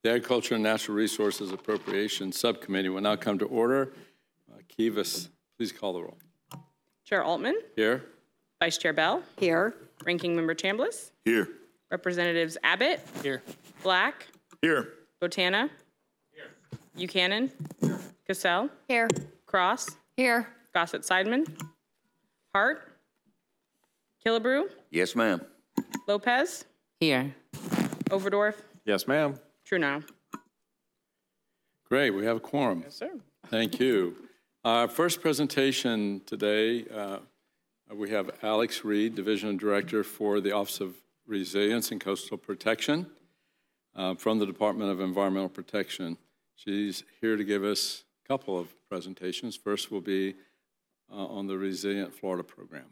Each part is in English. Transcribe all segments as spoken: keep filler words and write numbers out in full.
The Agriculture and Natural Resources Appropriations Subcommittee will now come to order. Uh, Kivas, please call the roll. Chair Altman. Here. Vice Chair Bell. Here. Ranking Member Chambliss. Here. Representatives Abbott. Here. Black. Here. Botana. Here. Buchanan. Here. Cassell. Here. Cross. Here. Gossett Seidman. Hart. Killebrew. Yes, ma'am. Lopez. Here. Overdorf. Yes, ma'am. Trudeau. Great, we have a quorum. Yes, sir. Thank you. Our first presentation today, uh, we have Alex Reed, Division Director for the Office of Resilience and Coastal Protection uh, from the Department of Environmental Protection. She's here to give us a couple of presentations. First will be uh, on the Resilient Florida program.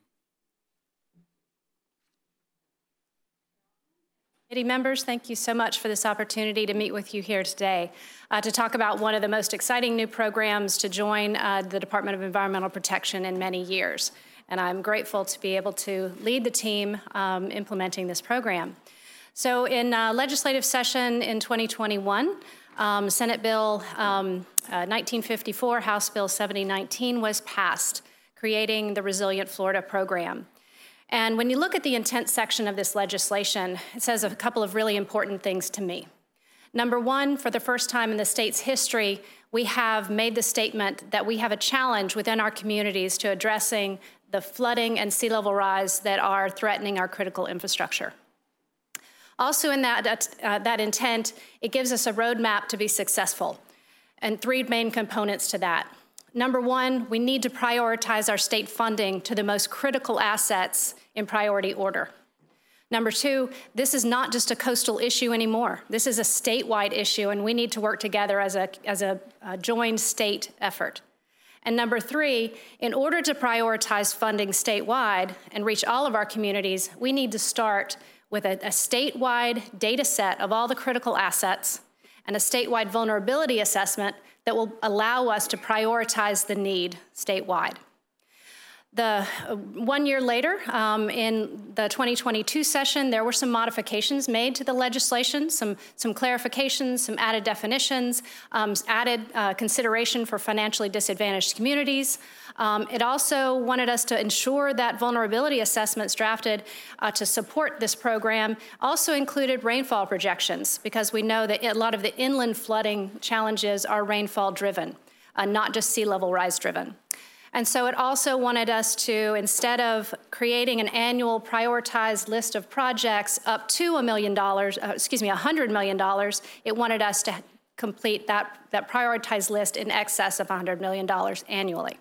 Committee members, thank you so much for this opportunity to meet with you here today uh, to talk about one of the most exciting new programs to join uh, the Department of Environmental Protection in many years. And I'm grateful to be able to lead the team um, implementing this program. So in uh, legislative session in twenty twenty-one, um, Senate Bill um, uh, nineteen fifty-four, House Bill seventy nineteen was passed, creating the Resilient Florida program. And when you look at the intent section of this legislation, it says a couple of really important things to me. Number one, for the first time in the state's history, we have made the statement that we have a challenge within our communities to addressing the flooding and sea level rise that are threatening our critical infrastructure. Also in that, uh, that intent, it gives us a roadmap to be successful, and three main components to that. Number one, we need to prioritize our state funding to the most critical assets in priority order. Number two, this is not just a coastal issue anymore. This is a statewide issue, and we need to work together as a, as a, a joined state effort. And number three, in order to prioritize funding statewide and reach all of our communities, we need to start with a, a statewide data set of all the critical assets and a statewide vulnerability assessment that will allow us to prioritize the need statewide. The uh, one year later, um, in the twenty twenty-two session, there were some modifications made to the legislation, some, some clarifications, some added definitions, um, added uh, consideration for financially disadvantaged communities. Um, it also wanted us to ensure that vulnerability assessments drafted uh, to support this program also included rainfall projections, because we know that a lot of the inland flooding challenges are rainfall driven, uh, not just sea level rise driven. And so it also wanted us to, instead of creating an annual prioritized list of projects up to a million dollars, uh, excuse me, one hundred million dollars, it wanted us to complete that, that prioritized list in excess of one hundred million dollars annually.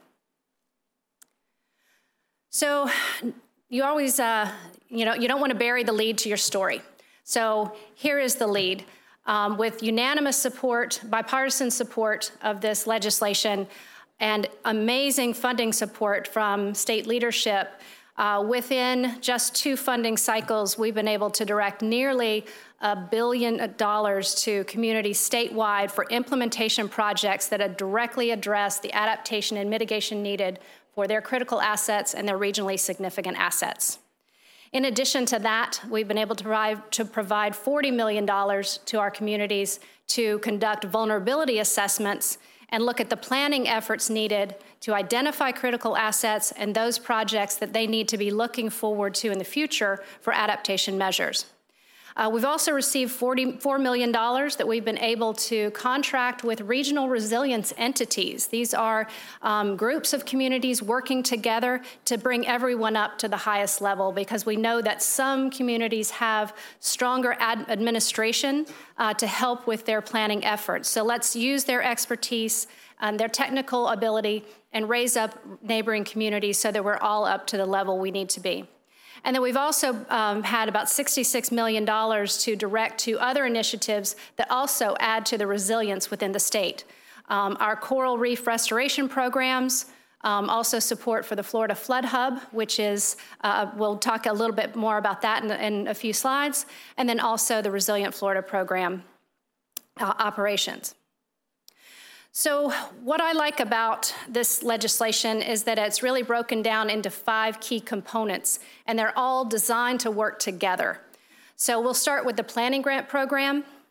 So you always, uh, you know, you don't want to bury the lead to your story. So here is the lead. Um, with unanimous support, bipartisan support of this legislation, and amazing funding support from state leadership, uh, within just two funding cycles, we've been able to direct nearly a billion dollars to communities statewide for implementation projects that directly address the adaptation and mitigation needed for their critical assets and their regionally significant assets. In addition to that, we've been able to provide, to provide forty million dollars to our communities to conduct vulnerability assessments and look at the planning efforts needed to identify critical assets and those projects that they need to be looking forward to in the future for adaptation measures. Uh, we've also received forty-four million dollars that we've been able to contract with regional resilience entities. These are um, groups of communities working together to bring everyone up to the highest level, because we know that some communities have stronger ad administration uh, to help with their planning efforts. So let's use their expertise and their technical ability and raise up neighboring communities so that we're all up to the level we need to be. And then we've also um, had about sixty-six million dollars to direct to other initiatives that also add to the resilience within the state. Um, our coral reef restoration programs, um, also support for the Florida Flood Hub, which is, uh, we'll talk a little bit more about that in, in a few slides, and then also the Resilient Florida program uh, operations. So what I like about this legislation is that it's really broken down into five key components, and they're all designed to work together. So we'll start with the planning grant program,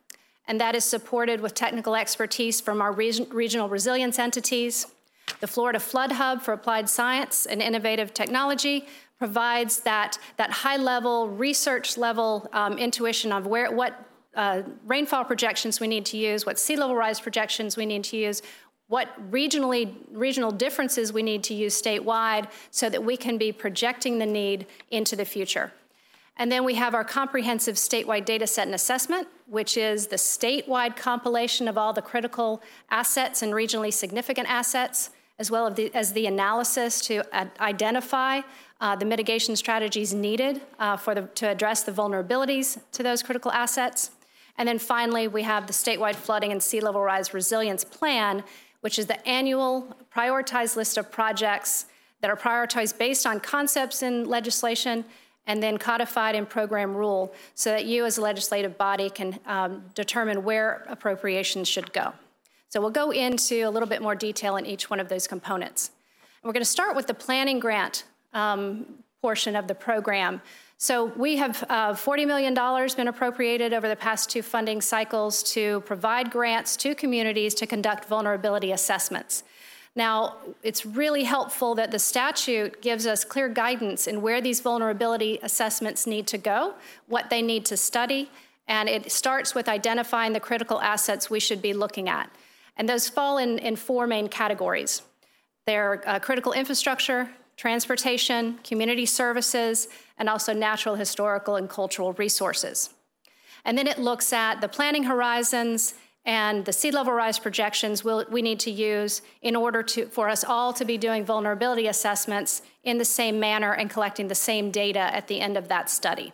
and that is supported with technical expertise from our region, regional resilience entities. The Florida Flood Hub for Applied Science and Innovative Technology provides that, that high-level, research-level um, intuition of where, what uh, rainfall projections we need to use, what sea level rise projections we need to use, what regionally, regional differences we need to use statewide so that we can be projecting the need into the future. And then we have our comprehensive statewide data set and assessment, which is the statewide compilation of all the critical assets and regionally significant assets, as well as the, as the analysis to uh, identify uh, the mitigation strategies needed uh, for the, to address the vulnerabilities to those critical assets. And then finally, we have the statewide flooding and sea level rise resilience plan, which is the annual prioritized list of projects that are prioritized based on concepts in legislation and then codified in program rule so that you as a legislative body can um, determine where appropriations should go. So we'll go into a little bit more detail in each one of those components. And we're going to start with the planning grant um, portion of the program. So we have uh, forty million dollars been appropriated over the past two funding cycles to provide grants to communities to conduct vulnerability assessments. Now, it's really helpful that the statute gives us clear guidance in where these vulnerability assessments need to go, what they need to study, and it starts with identifying the critical assets we should be looking at. And those fall in, in four main categories. They're uh, critical infrastructure, transportation, community services, and also natural, historical, and cultural resources. And then it looks at the planning horizons and the sea level rise projections we'll, we need to use in order to, for us all to be doing vulnerability assessments in the same manner and collecting the same data at the end of that study.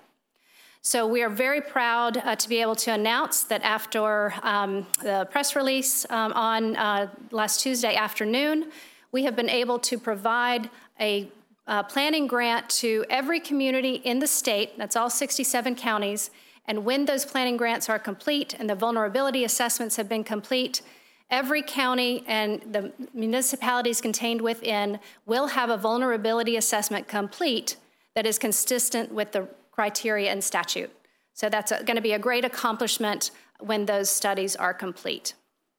So we are very proud uh, to be able to announce that after um, the press release um, on uh, last Tuesday afternoon, we have been able to provide a uh, planning grant to every community in the state, that's all sixty-seven counties, and when those planning grants are complete and the vulnerability assessments have been complete, every county and the municipalities contained within will have a vulnerability assessment complete that is consistent with the criteria and statute. So that's going to be a great accomplishment when those studies are complete.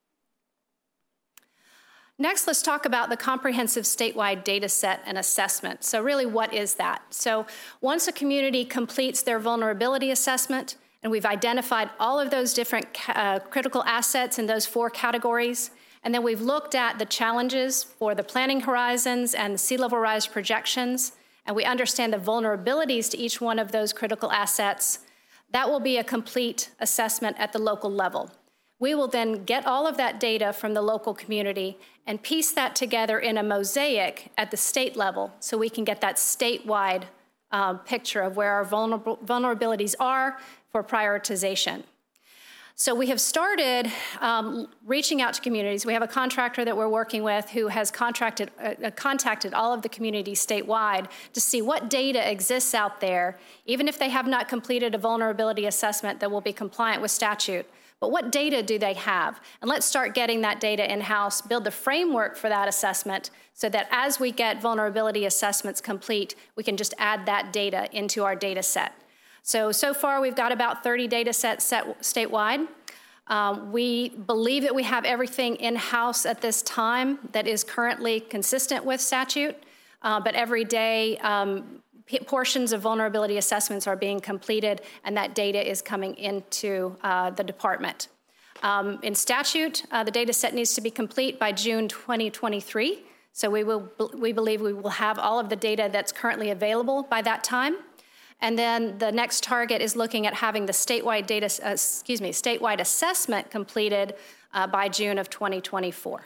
Next, let's talk about the comprehensive statewide data set and assessment. So really, what is that? So once a community completes their vulnerability assessment, and we've identified all of those different uh, critical assets in those four categories, and then we've looked at the challenges for the planning horizons and the sea level rise projections, and we understand the vulnerabilities to each one of those critical assets, that will be a complete assessment at the local level. We will then get all of that data from the local community and piece that together in a mosaic at the state level so we can get that statewide uh, picture of where our vulnerable, vulnerabilities are for prioritization. So we have started um, reaching out to communities. We have a contractor that we're working with who has contracted, uh, contacted all of the communities statewide to see what data exists out there, even if they have not completed a vulnerability assessment that will be compliant with statute. But what data do they have? And let's start getting that data in-house, build the framework for that assessment so that as we get vulnerability assessments complete, we can just add that data into our data set. So, so far we've got about thirty data sets set statewide. Um, we believe that we have everything in-house at this time that is currently consistent with statute, uh, but every day um, portions of vulnerability assessments are being completed and that data is coming into uh, the department. Um, in statute, uh, the data set needs to be complete by June twenty twenty-three. So we, will, we believe we will have all of the data that's currently available by that time. And then the next target is looking at having the statewide data, uh, excuse me, statewide assessment completed uh, by June of twenty twenty-four.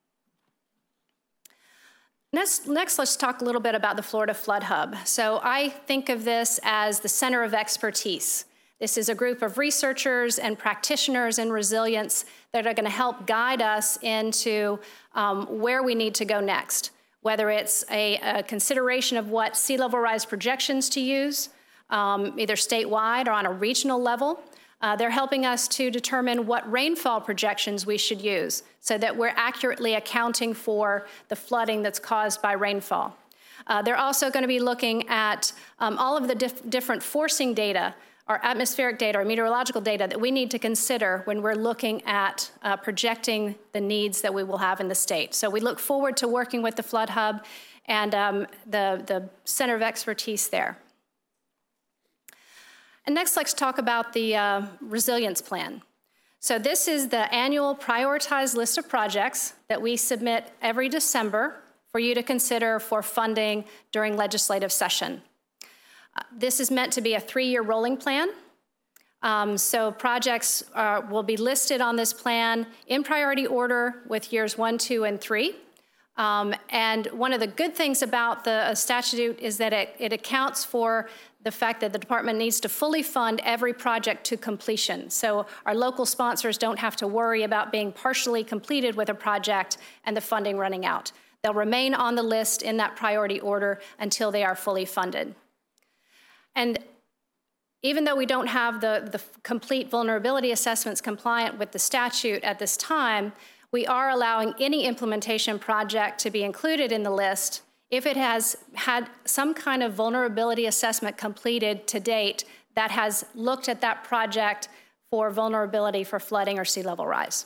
Next, next, let's talk a little bit about the Florida Flood Hub. So I think of this as the center of expertise. This is a group of researchers and practitioners in resilience that are going to help guide us into um, where we need to go next, whether it's a, a consideration of what sea level rise projections to use, um, either statewide or on a regional level. Uh, they're helping us to determine what rainfall projections we should use so that we're accurately accounting for the flooding that's caused by rainfall. Uh, they're also going to be looking at um, all of the dif different forcing data are atmospheric data or meteorological data that we need to consider when we're looking at uh, projecting the needs that we will have in the state. So we look forward to working with the Flood Hub and um, the, the Center of Expertise there. And next, let's talk about the uh, resilience plan. So this is the annual prioritized list of projects that we submit every December for you to consider for funding during legislative session. Uh, this is meant to be a three-year rolling plan. Um, so projects uh, will be listed on this plan in priority order with years one, two, and three. Um, and one of the good things about the uh, statute is that it, it accounts for the fact that the department needs to fully fund every project to completion. So our local sponsors don't have to worry about being partially completed with a project and the funding running out. They'll remain on the list in that priority order until they are fully funded. And even though we don't have the, the complete vulnerability assessments compliant with the statute at this time, we are allowing any implementation project to be included in the list if it has had some kind of vulnerability assessment completed to date that has looked at that project for vulnerability for flooding or sea level rise.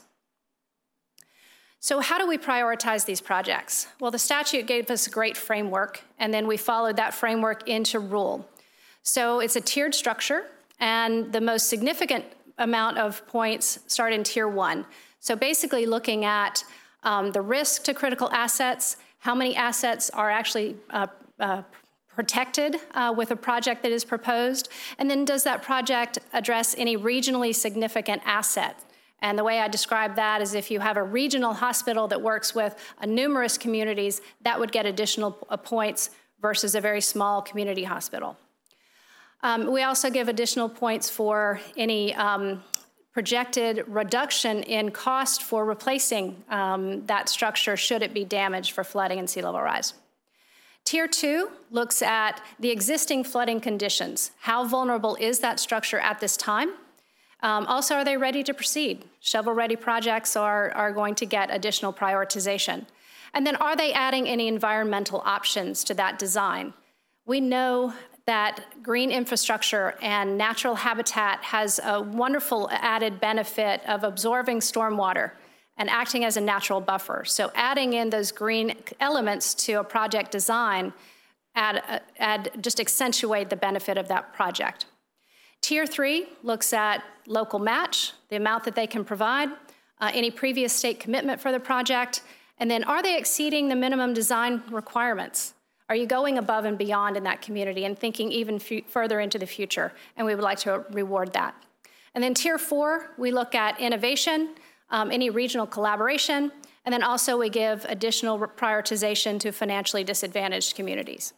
So how do we prioritize these projects? Well, the statute gave us a great framework, and then we followed that framework into rule. So it's a tiered structure, and the most significant amount of points start in tier one. So basically looking at um, the risk to critical assets, how many assets are actually uh, uh, protected uh, with a project that is proposed, and then does that project address any regionally significant asset? And the way I describe that is if you have a regional hospital that works with uh, numerous communities, that would get additional uh, points versus a very small community hospital. Um, we also give additional points for any um, projected reduction in cost for replacing um, that structure should it be damaged for flooding and sea level rise. Tier two looks at the existing flooding conditions. How vulnerable is that structure at this time? Um, also, are they ready to proceed? Shovel-ready projects are, are going to get additional prioritization. And then are they adding any environmental options to that design? We know that green infrastructure and natural habitat has a wonderful added benefit of absorbing stormwater and acting as a natural buffer. So adding in those green elements to a project design add, add, just accentuate the benefit of that project. Tier three looks at local match, the amount that they can provide, uh, any previous state commitment for the project, and then are they exceeding the minimum design requirements? Are you going above and beyond in that community and thinking even further into the future? And we would like to reward that. And then tier four, we look at innovation, um, any regional collaboration, and then also we give additional prioritization to financially disadvantaged communities.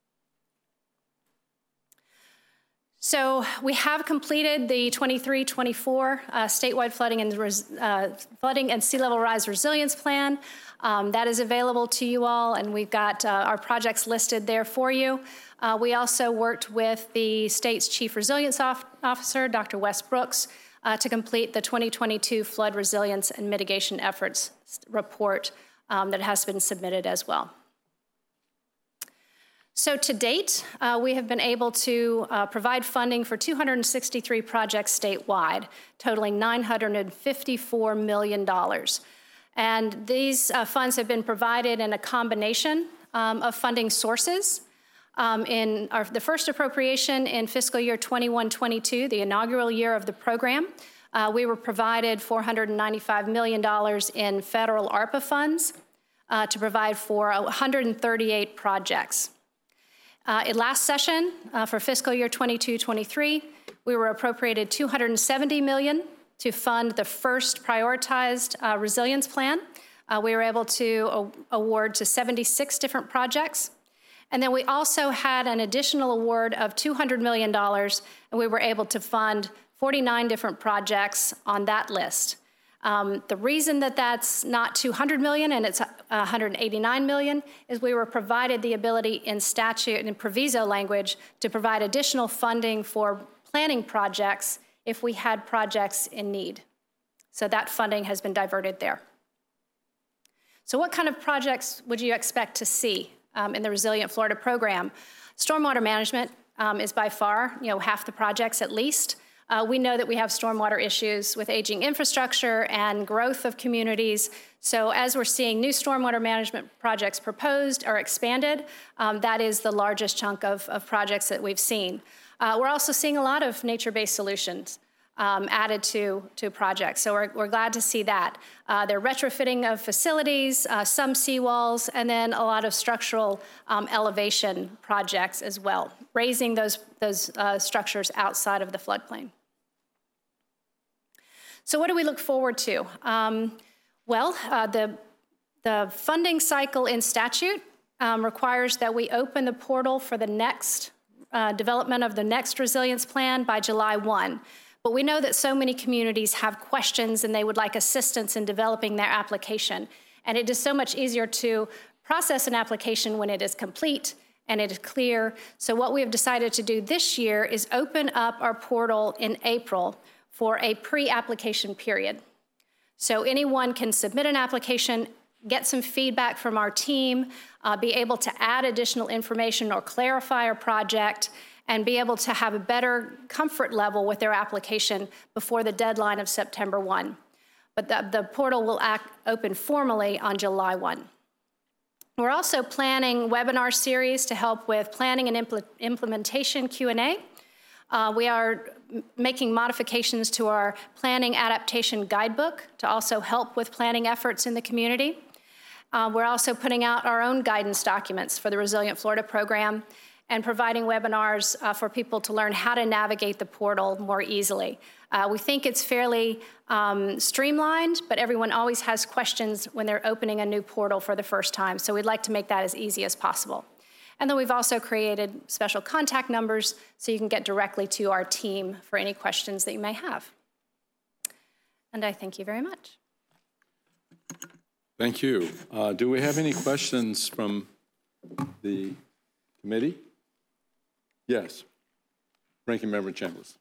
So we have completed the twenty-three twenty-four uh, statewide flooding and, uh, flooding and sea level rise resilience plan. Um, that is available to you all, and we've got uh, our projects listed there for you. Uh, we also worked with the state's Chief Resilience Officer, Doctor Wes Brooks, uh, to complete the twenty twenty-two Flood Resilience and Mitigation Efforts report um, that has been submitted as well. So to date, uh, we have been able to uh, provide funding for two hundred sixty-three projects statewide, totaling nine hundred fifty-four million dollars. And these uh, funds have been provided in a combination um, of funding sources. Um, in our, the first appropriation in fiscal year twenty-one twenty-two, the inaugural year of the program, uh, we were provided four hundred ninety-five million dollars in federal ARPA funds uh, to provide for one hundred thirty-eight projects. Uh, in last session, uh, for fiscal year twenty-two twenty-three, we were appropriated two hundred seventy million dollars to fund the first prioritized uh, resilience plan. Uh, we were able to award to seventy-six different projects. And then we also had an additional award of two hundred million dollars, and we were able to fund forty-nine different projects on that list. Um, the reason that that's not two hundred million dollars and it's one hundred eighty-nine million dollars is we were provided the ability in statute and in proviso language to provide additional funding for planning projects if we had projects in need. So that funding has been diverted there. So what kind of projects would you expect to see um, in the Resilient Florida program? Stormwater management um, is by far, you know, half the projects at least. Uh, we know that we have stormwater issues with aging infrastructure and growth of communities. So as we're seeing new stormwater management projects proposed or expanded, um, that is the largest chunk of, of projects that we've seen. Uh, we're also seeing a lot of nature-based solutions um, added to, to projects. So we're, we're glad to see that. Uh, they're retrofitting of facilities, uh, some seawalls, and then a lot of structural um, elevation projects as well, raising those, those uh, structures outside of the floodplain. So what do we look forward to? Um, well, uh, the, the funding cycle in statute um, requires that we open the portal for the next uh, development of the next resilience plan by July first. But we know that so many communities have questions and they would like assistance in developing their application. And it is so much easier to process an application when it is complete and it is clear. So what we have decided to do this year is open up our portal in April for a pre-application period. So anyone can submit an application, get some feedback from our team, uh, be able to add additional information or clarify our project, and be able to have a better comfort level with their application before the deadline of September first. But the, the portal will act, open formally on July first. We're also planning webinar series to help with planning and impl implementation Q and A. Uh, we are making modifications to our planning adaptation guidebook to also help with planning efforts in the community. Uh, we're also putting out our own guidance documents for the Resilient Florida program and providing webinars uh, for people to learn how to navigate the portal more easily. Uh, we think it's fairly um, streamlined, but everyone always has questions when they're opening a new portal for the first time, so we'd like to make that as easy as possible. And then we've also created special contact numbers so you can get directly to our team for any questions that you may have. And I thank you very much. Thank you. Uh, do we have any questions from the committee? Yes. Ranking Member Chambliss.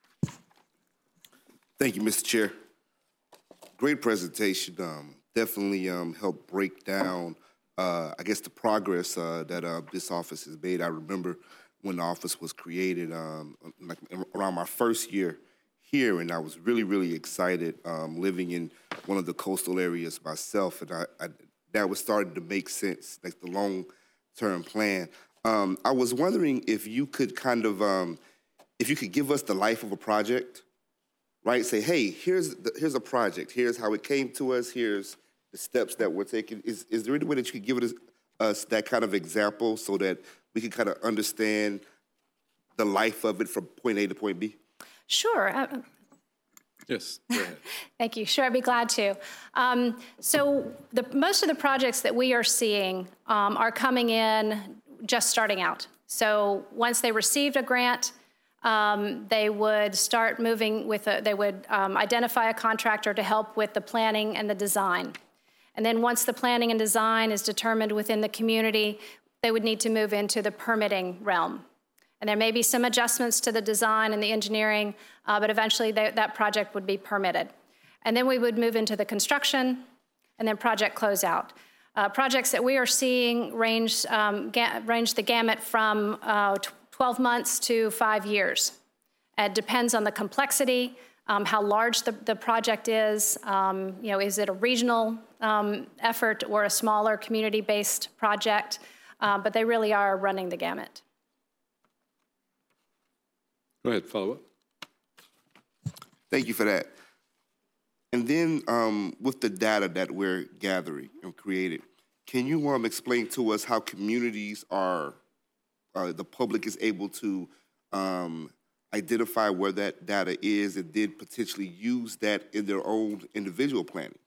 Thank you, Mister Chair. Great presentation. Um, definitely um, helped break down, uh, I guess, the progress uh, that uh, this office has made. I remember when the office was created, um, like around my first year here, and I was really, really excited um, living in one of the coastal areas myself, and I, I, that was starting to make sense, like the long-term plan. Um, I was wondering if you could kind of, um, if you could give us the life of a project, right? Say, hey, here's the, here's a project. Here's how it came to us. Here's the steps that we're taking. Is, is there any way that you could give us, us that kind of example so that we can kind of understand the life of it from point A to point B? Sure. Uh, Yes, go ahead. Thank you. Sure, I'd be glad to. Um, so the, most of the projects that we are seeing um, are coming in just starting out. So once they received a grant, um, they would start moving with a, they would um, identify a contractor to help with the planning and the design. And then once the planning and design is determined within the community, they would need to move into the permitting realm. And there may be some adjustments to the design and the engineering, uh, but eventually they, that project would be permitted. And then we would move into the construction and then project closeout. Uh, projects that we are seeing range, um, range the gamut from uh, twelve months to five years. It depends on the complexity, um, how large the, the project is. Um, you know, is it a regional um, effort or a smaller community-based project? Uh, but they really are running the gamut. Go ahead, follow up. Thank you for that. And then um, with the data that we're gathering and created, can you um, explain to us how communities are, uh, the public is able to um, identify where that data is and then potentially use that in their own individual planning?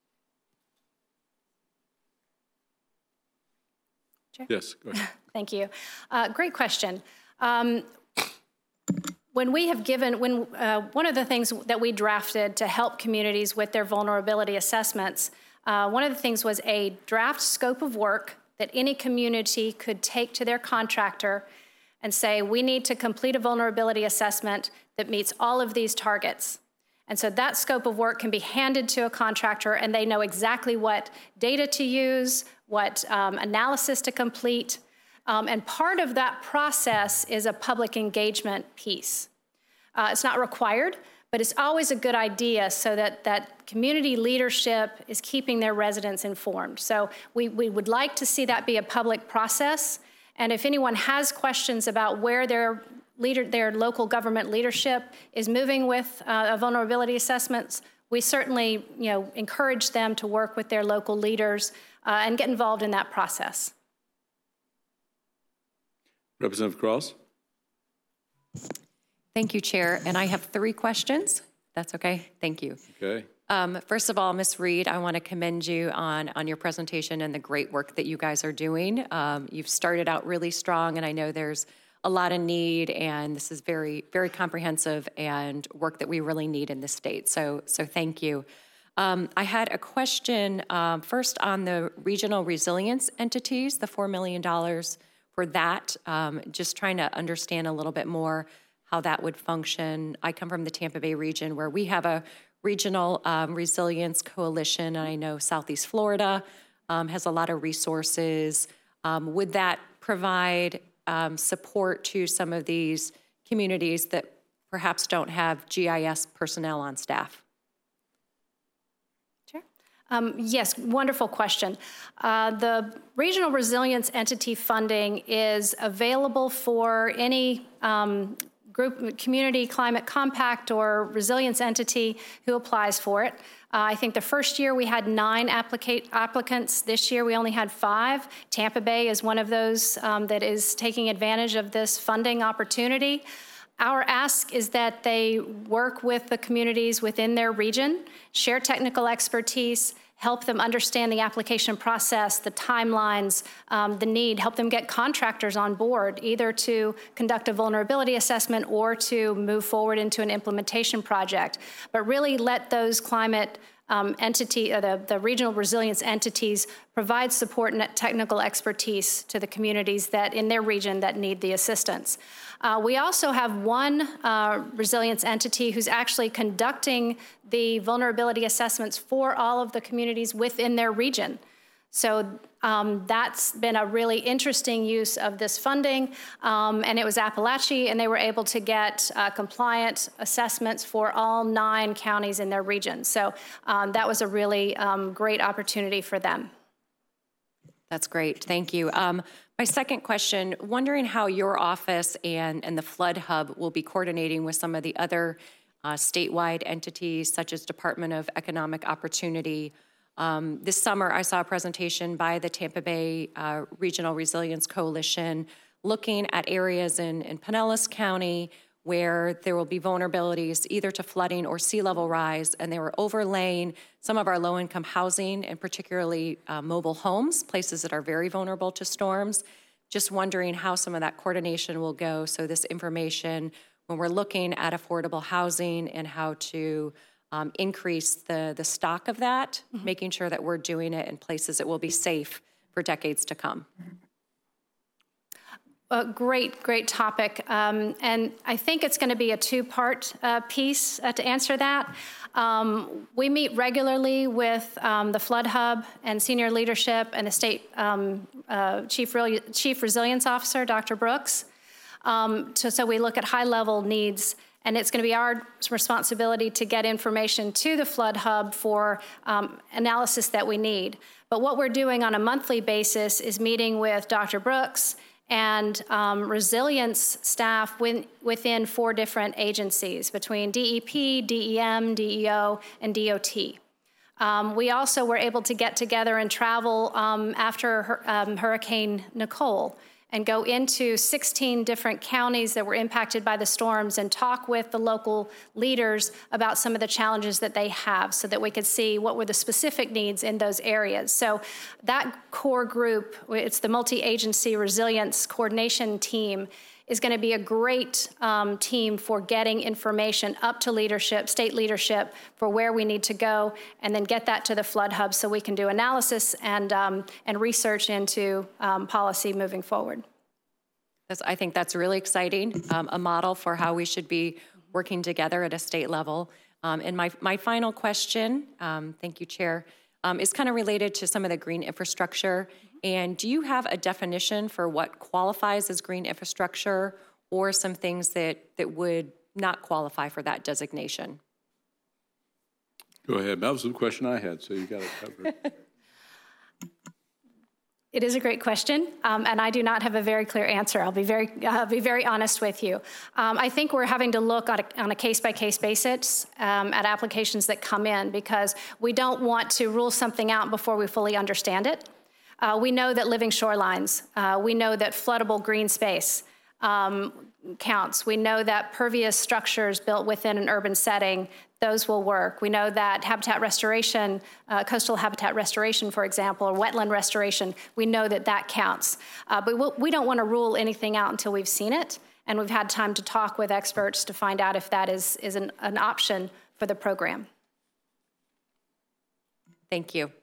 Chair? Yes, go ahead. Thank you. Uh, great question. Um, When we have given, when uh, one of the things that we drafted to help communities with their vulnerability assessments, uh, one of the things was a draft scope of work that any community could take to their contractor and say, we need to complete a vulnerability assessment that meets all of these targets. And so that scope of work can be handed to a contractor and they know exactly what data to use, what um, analysis to complete. Um, and part of that process is a public engagement piece. Uh, it's not required, but it's always a good idea so that that community leadership is keeping their residents informed. So we, we would like to see that be a public process. And if anyone has questions about where their leader, their local government leadership is moving with uh, vulnerability assessments, we certainly, you know, encourage them to work with their local leaders uh, and get involved in that process. Representative Cross. Thank you, Chair. And I have three questions. That's okay. Thank you. Okay. Um, first of all, Miz Reed, I want to commend you on, on your presentation and the great work that you guys are doing. Um, you've started out really strong, and I know there's a lot of need, and this is very, very comprehensive and work that we really need in this state. So, so thank you. Um, I had a question um, first on the regional resilience entities, the four million dollars for that, um, just trying to understand a little bit more how that would function. I come from the Tampa Bay region where we have a regional um, resilience coalition, and I know Southeast Florida um, has a lot of resources. Um, would that provide um, support to some of these communities that perhaps don't have G I S personnel on staff? Sure. Um, yes, wonderful question. Uh, the regional resilience entity funding is available for any um, group, community climate compact or resilience entity who applies for it. Uh, I think the first year we had nine applicate, applicants. This year we only had five. Tampa Bay is one of those um, that is taking advantage of this funding opportunity. Our ask is that they work with the communities within their region, share technical expertise, help them understand the application process, the timelines, um, the need, help them get contractors on board, either to conduct a vulnerability assessment or to move forward into an implementation project. But really let those climate um, entity, uh, the, the regional resilience entities provide support and technical expertise to the communities that in their region that need the assistance. Uh, we also have one uh, resilience entity who's actually conducting the vulnerability assessments for all of the communities within their region. So um, that's been a really interesting use of this funding. Um, and it was Appalachia, and they were able to get uh, compliant assessments for all nine counties in their region. So um, that was a really um, great opportunity for them. That's great. Thank you. Um, my second question, wondering how your office and, and the Flood Hub will be coordinating with some of the other uh, statewide entities, such as Department of Economic Opportunity. Um, this summer, I saw a presentation by the Tampa Bay uh, Regional Resilience Coalition looking at areas in, in Pinellas County where there will be vulnerabilities either to flooding or sea level rise, and they were overlaying some of our low-income housing and particularly uh, mobile homes, places that are very vulnerable to storms. Just wondering how some of that coordination will go, so this information, when we're looking at affordable housing and how to um, increase the, the stock of that, mm-hmm. making sure that we're doing it in places that will be safe for decades to come. A great, great topic. Um, and I think it's going to be a two-part uh, piece uh, to answer that. Um, we meet regularly with um, the Flood Hub and senior leadership and the state um, uh, Chief, Re Chief Resilience Officer, Doctor Brooks. Um, to, so we look at high-level needs, and it's going to be our responsibility to get information to the Flood Hub for um, analysis that we need. But what we're doing on a monthly basis is meeting with Doctor Brooks and um, resilience staff win, within four different agencies between D E P, D E M, D E O, and D O T. Um, we also were able to get together and travel um, after her, um, Hurricane Nicole and go into sixteen different counties that were impacted by the storms and talk with the local leaders about some of the challenges that they have so that we could see what were the specific needs in those areas. So that core group, it's the multi-agency resilience coordination team, is going to be a great um, team for getting information up to leadership, state leadership, for where we need to go, and then get that to the Flood Hub so we can do analysis and, um, and research into um, policy moving forward. That's, I think that's really exciting, um, a model for how we should be working together at a state level. Um, and my, my final question, um, thank you, Chair, um, is kind of related to some of the green infrastructure And do you have a definition for what qualifies as green infrastructure or some things that, that would not qualify for that designation? Go ahead. That was the question I had, so you got it covered. It is a great question, um, and I do not have a very clear answer. I'll be very, uh, be very honest with you. Um, I think we're having to look on a, on a case-by-case basis um, at applications that come in, because we don't want to rule something out before we fully understand it. Uh, we know that living shorelines, uh, we know that floodable green space um, counts. We know that pervious structures built within an urban setting, those will work. We know that habitat restoration, uh, coastal habitat restoration, for example, or wetland restoration, we know that that counts. Uh, but we'll, we don't want to rule anything out until we've seen it, and we've had time to talk with experts to find out if that is, is an, an option for the program. Thank you.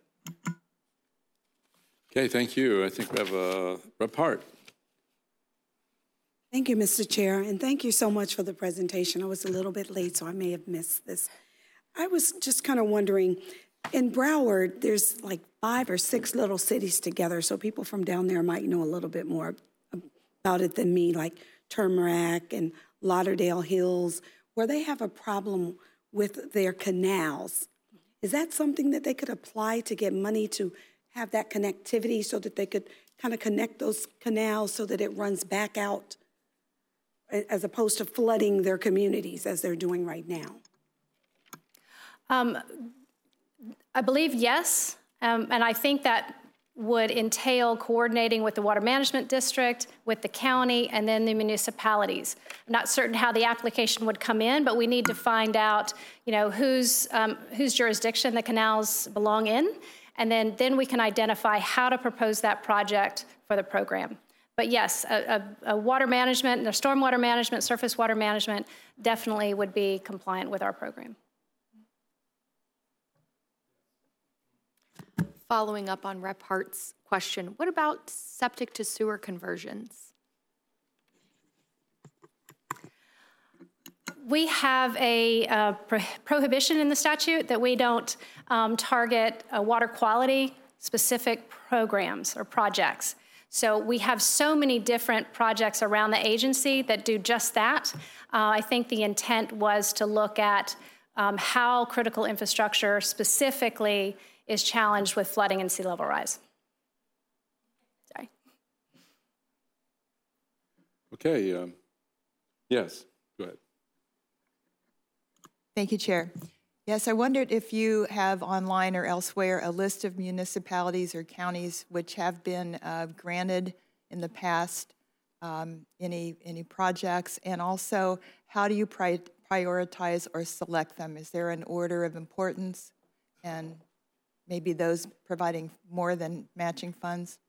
Okay, thank you. I think we have uh, Rep Hart. Thank you, Mister Chair, and thank you so much for the presentation. I was a little bit late, so I may have missed this. I was just kind of wondering, in Broward, there's like five or six little cities together, so people from down there might know a little bit more about it than me, like Turmeric and Lauderdale Hills, where they have a problem with their canals. Is that something that they could apply to get money to have that connectivity so that they could kind of connect those canals so that it runs back out, as opposed to flooding their communities as they're doing right now? Um, I believe yes, um, and I think that would entail coordinating with the Water Management District, with the county, and then the municipalities. I'm not certain how the application would come in, but we need to find out, you know, whose, um, whose jurisdiction the canals belong in, and then, then we can identify how to propose that project for the program. But yes, a, a, a water management, and a stormwater management, surface water management definitely would be compliant with our program. Following up on Rep Hart's question, what about septic to sewer conversions? We have a uh, pro prohibition in the statute that we don't um, target uh, water quality specific programs or projects. So we have so many different projects around the agency that do just that. Uh, I think the intent was to look at um, how critical infrastructure specifically is challenged with flooding and sea level rise. Sorry. Okay, um, yes, go ahead. Thank you, Chair. Yes, I wondered if you have online or elsewhere a list of municipalities or counties which have been uh, granted in the past um, any, any projects, and also how do you pri prioritize or select them? Is there an order of importance, and maybe those providing more than matching funds?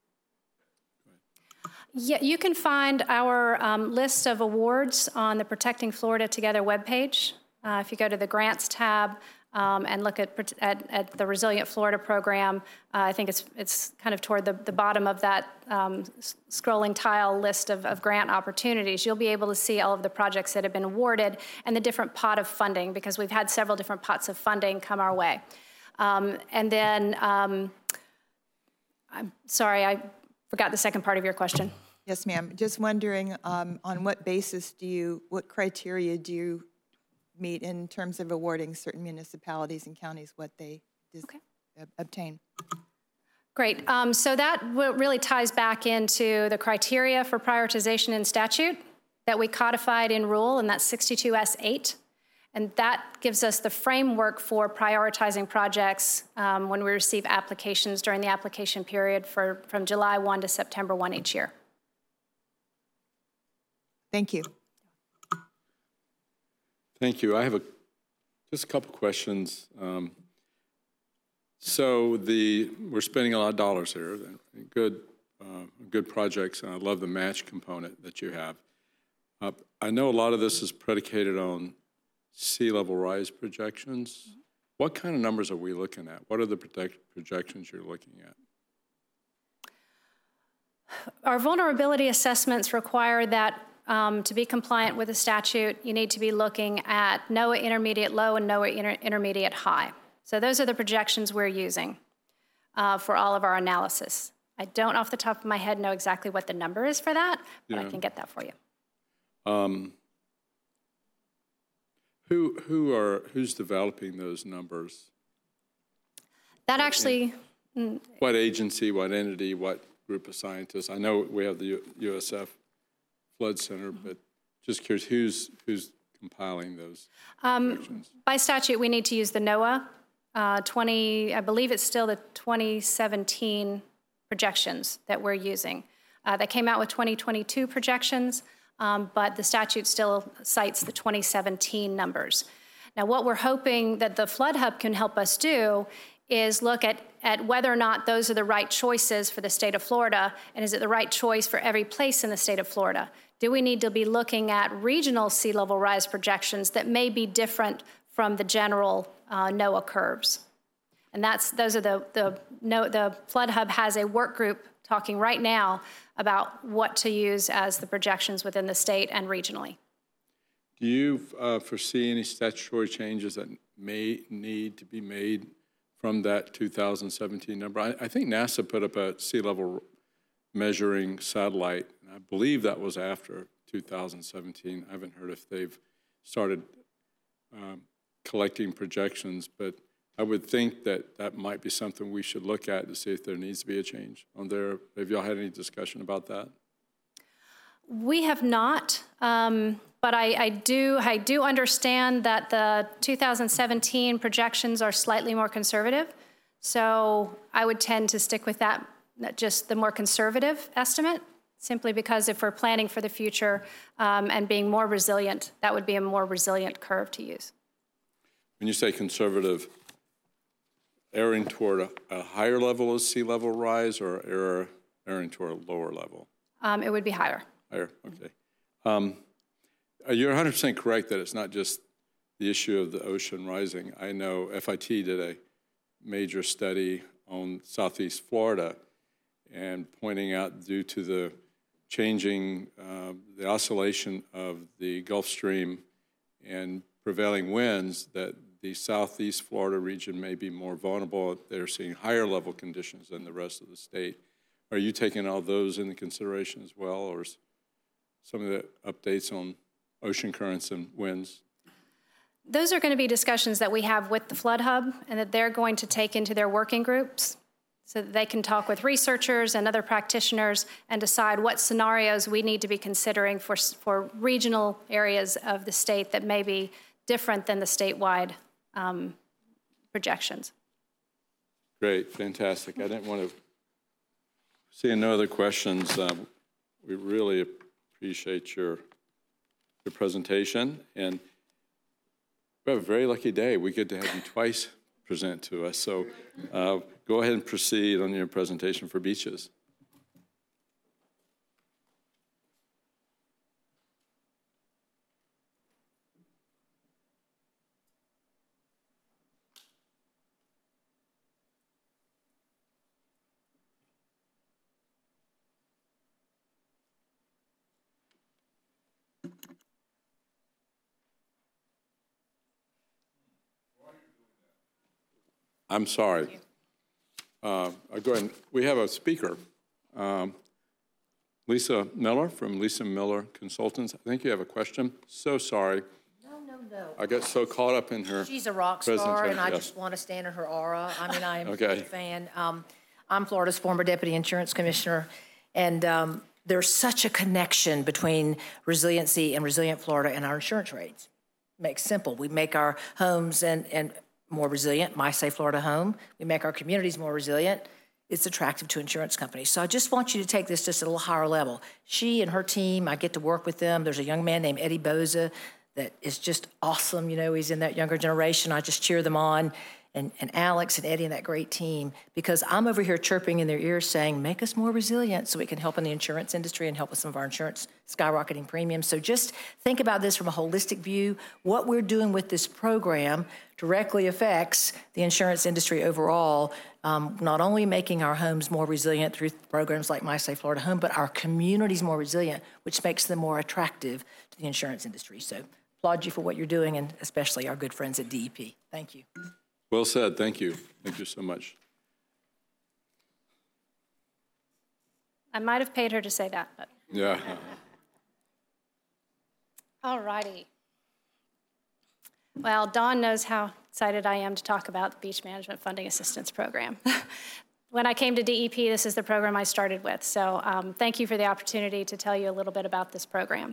Yeah, you can find our um, list of awards on the Protecting Florida Together webpage. Uh, if you go to the Grants tab um, and look at, at, at the Resilient Florida program, uh, I think it's, it's kind of toward the, the bottom of that um, scrolling tile list of, of grant opportunities. You'll be able to see all of the projects that have been awarded and the different pot of funding, because we've had several different pots of funding come our way. Um, and then, um, I'm sorry, I forgot the second part of your question. Yes, ma'am. Just wondering um, on what basis do you, what criteria do you meet in terms of awarding certain municipalities and counties what they okay. obtain? Great. Um, so that really ties back into the criteria for prioritization in statute that we codified in rule, and that's sixty-two S eight. And that gives us the framework for prioritizing projects um, when we receive applications during the application period for, from July first to September first each year. Thank you. Thank you. I have a, just a couple questions. Um, so the we're spending a lot of dollars here, good, uh, good projects, and I love the match component that you have. Uh, I know a lot of this is predicated on sea level rise projections. What kind of numbers are we looking at? What are the project projections you're looking at? Our vulnerability assessments require that Um, to be compliant with the statute, you need to be looking at NOAA intermediate low and NOAA inter intermediate high. So those are the projections we're using uh, for all of our analysis. I don't off the top of my head know exactly what the number is for that, but Yeah. I can get that for you. Um, who who are who's developing those numbers? That actually, What agency, what entity, what group of scientists? I know we have the U- USF Flood Center, but just curious, who's who's compiling those projections? by statute, we need to use the NOAA uh, twenty, I believe it's still the twenty seventeen projections that we're using. Uh, They came out with twenty twenty-two projections, um, but the statute still cites the twenty seventeen numbers. Now, what we're hoping that the Flood Hub can help us do is look at, at whether or not those are the right choices for the state of Florida, and is it the right choice for every place in the state of Florida? Do we need to be looking at regional sea level rise projections that may be different from the general uh, NOAA curves? And that's, those are the, the, no, the Flood Hub has a work group talking right now about what to use as the projections within the state and regionally. Do you uh, foresee any statutory changes that may need to be made from that two thousand seventeen number? I, I think NASA put up a sea level measuring satellite, and I believe that was after two thousand seventeen. I haven't heard if they've started um, collecting projections, but I would think that that might be something we should look at to see if there needs to be a change on there. Have y'all had any discussion about that? We have not, um, but I, I do I do understand that the two thousand seventeen projections are slightly more conservative. So I would tend to stick with that, just the more conservative estimate, simply because if we're planning for the future um, and being more resilient, that would be a more resilient curve to use. When you say conservative, erring toward a, a higher level of sea level rise, or err, erring toward a lower level? Um, it would be higher. Higher, okay. Um, uh, you're one hundred percent correct that it's not just the issue of the ocean rising. I know F I T did a major study on Southeast Florida and pointing out, due to the changing, uh, the oscillation of the Gulf Stream and prevailing winds, that the Southeast Florida region may be more vulnerable. They're seeing higher level conditions than the rest of the state. Are you taking all those into consideration as well, or is some of the updates on ocean currents and winds? Those are going to be discussions that we have with the Flood Hub and that they're going to take into their working groups so that they can talk with researchers and other practitioners and decide what scenarios we need to be considering for, for regional areas of the state that may be different than the statewide um, projections. Great, fantastic. I didn't want to, seeing no other questions, um, we really appreciate your, your presentation. And we have a very lucky day. We get to have you twice present to us. So uh, go ahead and proceed on your presentation for beaches. I'm sorry. Uh, I'll go ahead. We have a speaker, um, Lisa Miller from Lisa Miller Consultants. I think you have a question. So sorry. No, no, no. I got so caught up in her. She's a rock star, and I yes. just want to stand in her aura. I mean, I'm Okay. a fan. Um, I'm Florida's former deputy insurance commissioner, and um, there's such a connection between resiliency and resilient Florida and our insurance rates. Makes simple. We make our homes and and more resilient, My Safe Florida Home. We make our communities more resilient. It's attractive to insurance companies. So I just want you to take this just a little higher level. She and her team, I get to work with them. There's a young man named Eddie Boza that is just awesome. You know, he's in that younger generation. I just cheer them on. And, and Alex and Eddie and that great team, because I'm over here chirping in their ears saying, make us more resilient so we can help in the insurance industry and help with some of our insurance skyrocketing premiums. So just think about this from a holistic view. What we're doing with this program directly affects the insurance industry overall, um, not only making our homes more resilient through programs like My Safe Florida Home, but our communities more resilient, which makes them more attractive to the insurance industry. So applaud you for what you're doing, and especially our good friends at D E P. Thank you. Well said. Thank you. Thank you so much. I might have paid her to say that. But. Yeah. All righty. Well, Dawn knows how excited I am to talk about the Beach Management Funding Assistance Program. When I came to D E P, this is the program I started with. So um, thank you for the opportunity to tell you a little bit about this program.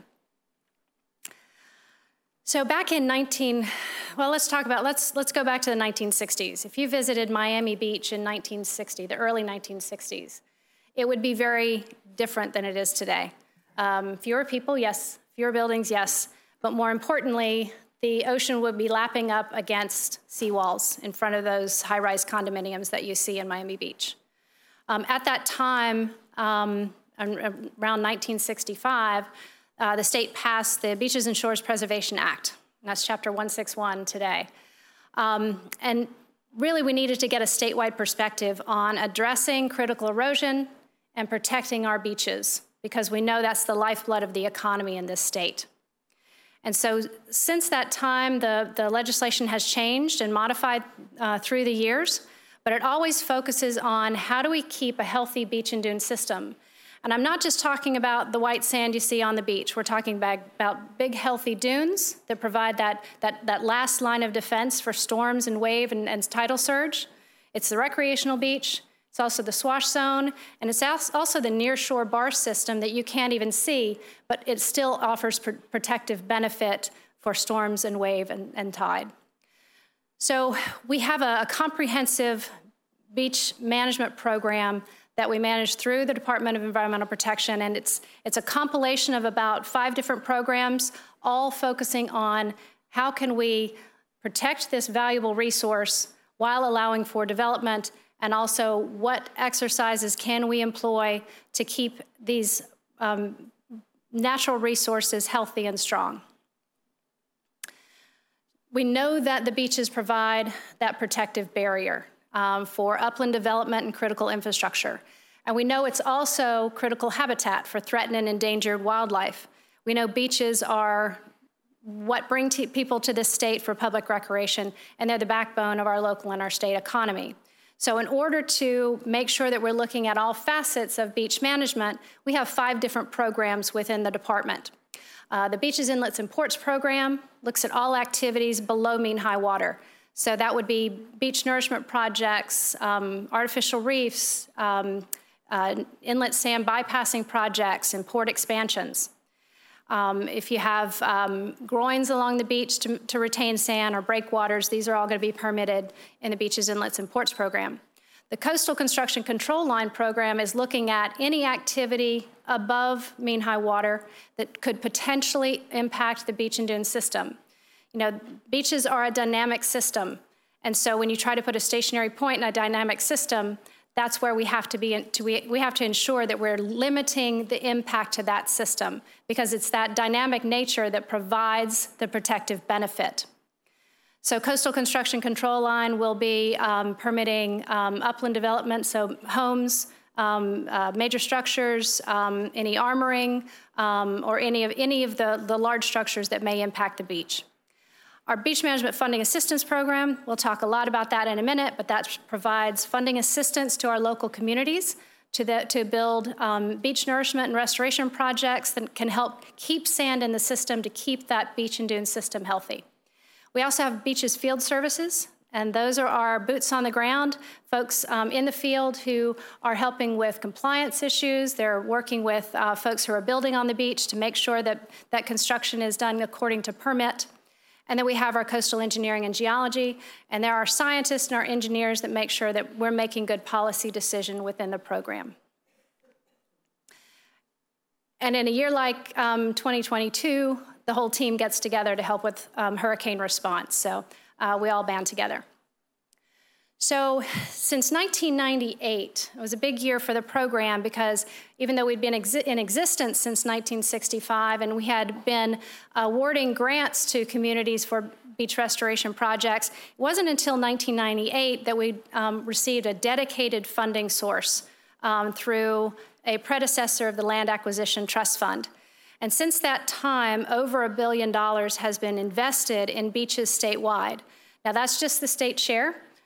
So back in nineteen, well, let's talk about, let's, let's go back to the nineteen sixties. If you visited Miami Beach in nineteen sixty, the early nineteen sixties, it would be very different than it is today. Um, fewer people, yes. Fewer buildings, yes. But more importantly, the ocean would be lapping up against seawalls in front of those high-rise condominiums that you see in Miami Beach. Um, at that time, um, around nineteen sixty-five, uh, the state passed the Beaches and Shores Preservation Act. And that's chapter one sixty-one today. Um, and really, we needed to get a statewide perspective on addressing critical erosion and protecting our beaches, because we know that's the lifeblood of the economy in this state. And so since that time, the, the legislation has changed and modified uh, through the years, but it always focuses on how do we keep a healthy beach and dune system. And I'm not just talking about the white sand you see on the beach. We're talking about, about big, healthy dunes that provide that, that, that last line of defense for storms and wave and, and tidal surge. It's the recreational beach. It's also the swash zone, and it's also the nearshore bar system that you can't even see, but it still offers pr protective benefit for storms and wave and, and tide. So we have a, a comprehensive beach management program that we manage through the Department of Environmental Protection, and it's, it's a compilation of about five different programs, all focusing on how can we protect this valuable resource while allowing for development, and also what exercises can we employ to keep these um, natural resources healthy and strong. We know that the beaches provide that protective barrier um, for upland development and critical infrastructure. And we know it's also critical habitat for threatened and endangered wildlife. We know beaches are what bring people to this state for public recreation, and they're the backbone of our local and our state economy. So in order to make sure that we're looking at all facets of beach management, we have five different programs within the department. Uh, the Beaches, Inlets, and Ports program looks at all activities below mean high water. So that would be beach nourishment projects, um, artificial reefs, um, uh, inlet sand bypassing projects, and port expansions. Um, if you have um, groins along the beach to, to retain sand or breakwaters, these are all going to be permitted in the Beaches, Inlets, and Ports program. The Coastal Construction Control Line program is looking at any activity above mean high water that could potentially impact the beach and dune system. You know, beaches are a dynamic system, and so when you try to put a stationary point in a dynamic system, that's where we have to be, to, we, we have to ensure that we're limiting the impact to that system, because it's that dynamic nature that provides the protective benefit. So Coastal Construction Control Line will be um, permitting um, upland development, so homes, um, uh, major structures, um, any armoring, um, or any of, any of the, the large structures that may impact the beach. Our Beach Management Funding Assistance Program, we'll talk a lot about that in a minute, but that provides funding assistance to our local communities to, the, to build um, beach nourishment and restoration projects that can help keep sand in the system to keep that beach and dune system healthy. We also have Beaches Field Services, and those are our boots on the ground, folks um, in the field who are helping with compliance issues. They're working with uh, folks who are building on the beach to make sure that that construction is done according to permit. And then we have our coastal engineering and geology, and there are scientists and our engineers that make sure that we're making good policy decision within the program. And in a year like um, twenty twenty-two, the whole team gets together to help with um, hurricane response. So uh, we all band together. So since nineteen ninety-eight, it was a big year for the program, because even though we'd been exi in existence since nineteen sixty-five, and we had been awarding grants to communities for beach restoration projects, it wasn't until nineteen ninety-eight that we um, received a dedicated funding source um, through a predecessor of the Land Acquisition Trust Fund. And since that time, over a billion dollars has been invested in beaches statewide. Now that's just the state share.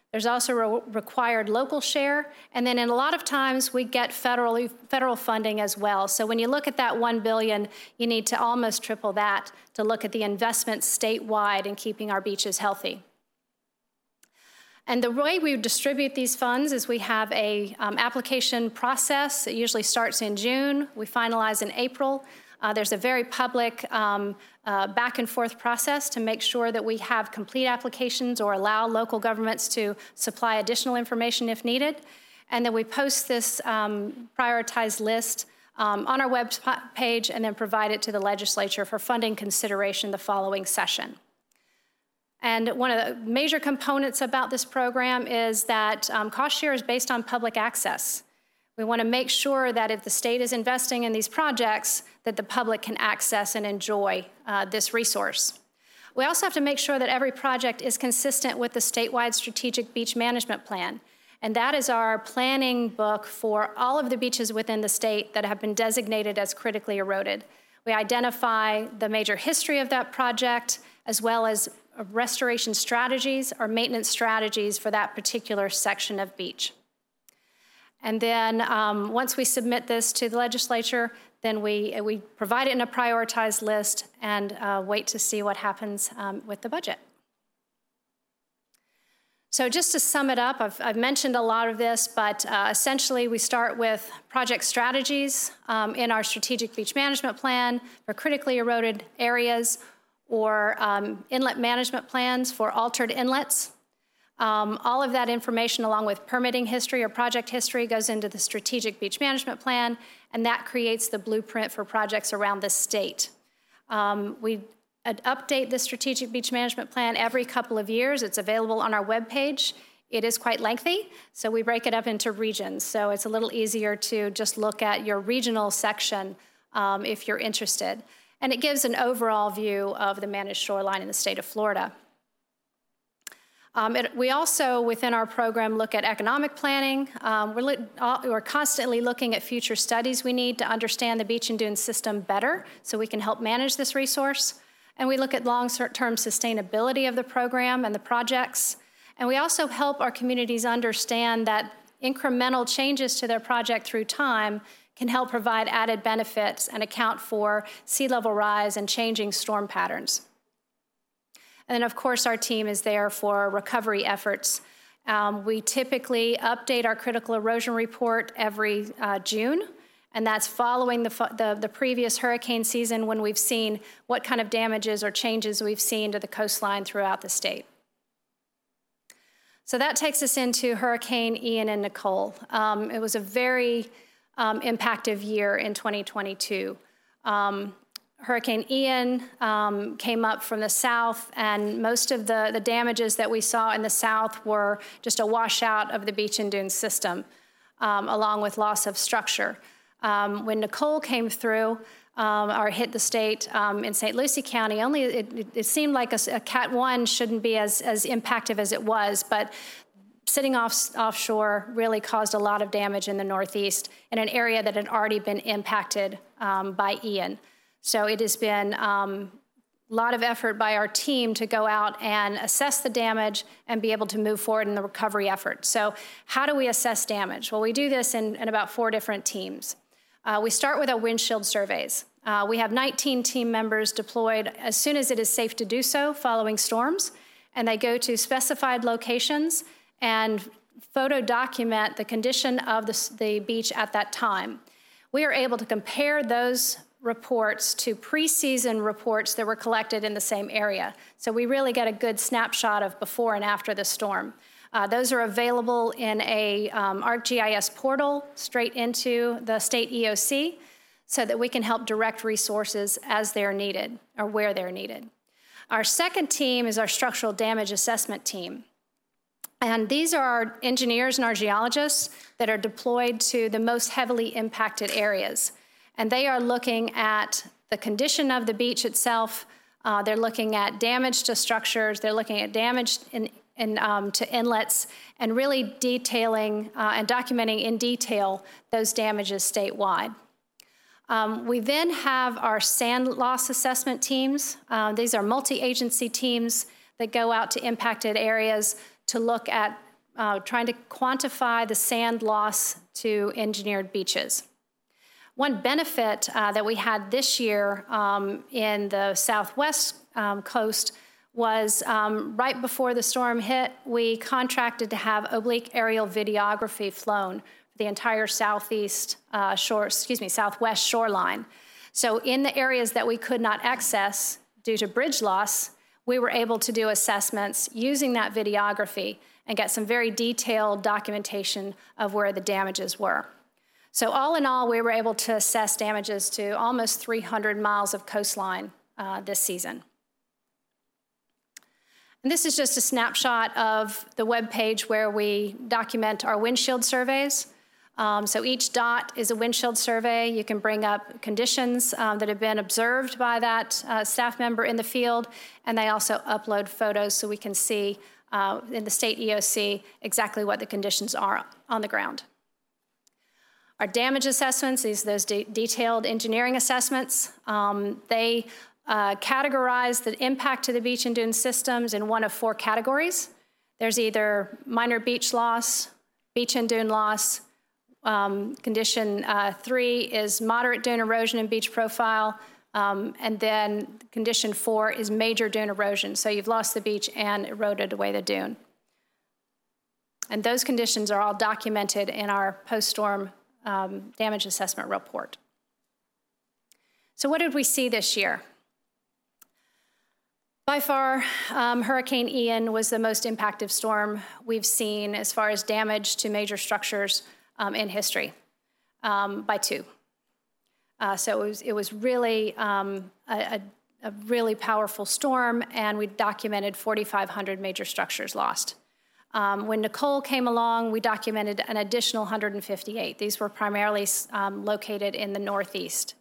There's also re required local share, and then in a lot of times we get federal, federal funding as well. So when you look at that one billion dollars, you need to almost triple that to look at the investments statewide in keeping our beaches healthy. And the way we distribute these funds is we have a um, application process. It usually starts in June. We finalize in April. Uh, there's a very public um, uh, back and forth process to make sure that we have complete applications or allow local governments to supply additional information if needed. And then we post this um, prioritized list um, on our web page and then provide it to the legislature for funding consideration the following session. And one of the major components about this program is that um, cost share is based on public access. We want to make sure that if the state is investing in these projects, that the public can access and enjoy uh, this resource. We also have to make sure that every project is consistent with the statewide strategic beach management plan. And that is our planning book for all of the beaches within the state that have been designated as critically eroded. We identify the major history of that project, as well as restoration strategies or maintenance strategies for that particular section of beach. And then um, once we submit this to the legislature, then we, we provide it in a prioritized list and uh, wait to see what happens um, with the budget. So just to sum it up, I've, I've mentioned a lot of this, but uh, essentially we start with project strategies um, in our strategic beach management plan for critically eroded areas, or um, inlet management plans for altered inlets. Um, all of that information, along with permitting history or project history, goes into the strategic beach management plan, and that creates the blueprint for projects around the state. Um, we update the strategic beach management plan every couple of years. It's available on our webpage. It is quite lengthy, so we break it up into regions. So it's a little easier to just look at your regional section um, if you're interested. And it gives an overall view of the managed shoreline in the state of Florida. Um, it, we also, within our program, look at economic planning. Um, we're, uh, we're constantly looking at future studies we need to understand the beach and dune system better so we can help manage this resource. And we look at long-term sustainability of the program and the projects. And we also help our communities understand that incremental changes to their project through time can help provide added benefits and account for sea level rise and changing storm patterns. And then, of course, our team is there for recovery efforts. Um, we typically update our critical erosion report every uh, June, and that's following the, the, the previous hurricane season when we've seen what kind of damages or changes we've seen to the coastline throughout the state. So that takes us into Hurricane Ian and Nicole. Um, it was a very Um, impactful year in twenty twenty-two. Um, Hurricane Ian um, came up from the south, and most of the, the damages that we saw in the south were just a washout of the beach and dune system, um, along with loss of structure. Um, when Nicole came through, um, or hit the state um, in Saint Lucie County, only it, it, it seemed like a, a Cat one shouldn't be as, as impactful as it was, but sitting off, offshore really caused a lot of damage in the Northeast in an area that had already been impacted um, by Ian. So it has been um, a lot of effort by our team to go out and assess the damage and be able to move forward in the recovery effort. So how do we assess damage? Well, we do this in, in about four different teams. Uh, we start with our windshield surveys. Uh, we have nineteen team members deployed as soon as it is safe to do so following storms, and they go to specified locations and photo document the condition of the, the beach at that time. We are able to compare those reports to pre-season reports that were collected in the same area. So we really get a good snapshot of before and after the storm. Uh, those are available in a um, ArcGIS portal straight into the state E O C so that we can help direct resources as they're needed or where they're needed. Our second team is our structural damage assessment team. And these are our engineers and our geologists that are deployed to the most heavily impacted areas. And they are looking at the condition of the beach itself. Uh, they're looking at damage to structures. They're looking at damage in, in, um, to inlets and really detailing uh, and documenting in detail those damages statewide. Um, we then have our sand loss assessment teams. Uh, these are multi-agency teams that go out to impacted areas to look at uh, trying to quantify the sand loss to engineered beaches. One benefit uh, that we had this year um, in the southwest um, coast was um, right before the storm hit, we contracted to have oblique aerial videography flown for the entire southeast uh, shore, excuse me, southwest shoreline. So in the areas that we could not access due to bridge loss, we were able to do assessments using that videography and get some very detailed documentation of where the damages were. So all in all, we were able to assess damages to almost three hundred miles of coastline uh, this season. And this is just a snapshot of the web page where we document our windshield surveys. Um, so each dot is a windshield survey. You can bring up conditions um, that have been observed by that uh, staff member in the field, and they also upload photos so we can see uh, in the state E O C exactly what the conditions are on the ground. Our damage assessments, these those de detailed engineering assessments, um, they uh, categorize the impact to the beach and dune systems in one of four categories. There's either minor beach loss, beach and dune loss. Um, condition uh, three is moderate dune erosion and beach profile. Um, and then condition four is major dune erosion. So you've lost the beach and eroded away the dune. And those conditions are all documented in our post-storm um, damage assessment report. So what did we see this year? By far, um, Hurricane Ian was the most impactful storm we've seen as far as damage to major structures um, in history, um, by two. Uh, so it was, it was really um, a, a really powerful storm, and we documented forty-five hundred major structures lost. Um, when Nicole came along, we documented an additional one hundred fifty-eight. These were primarily um, located in the Northeast.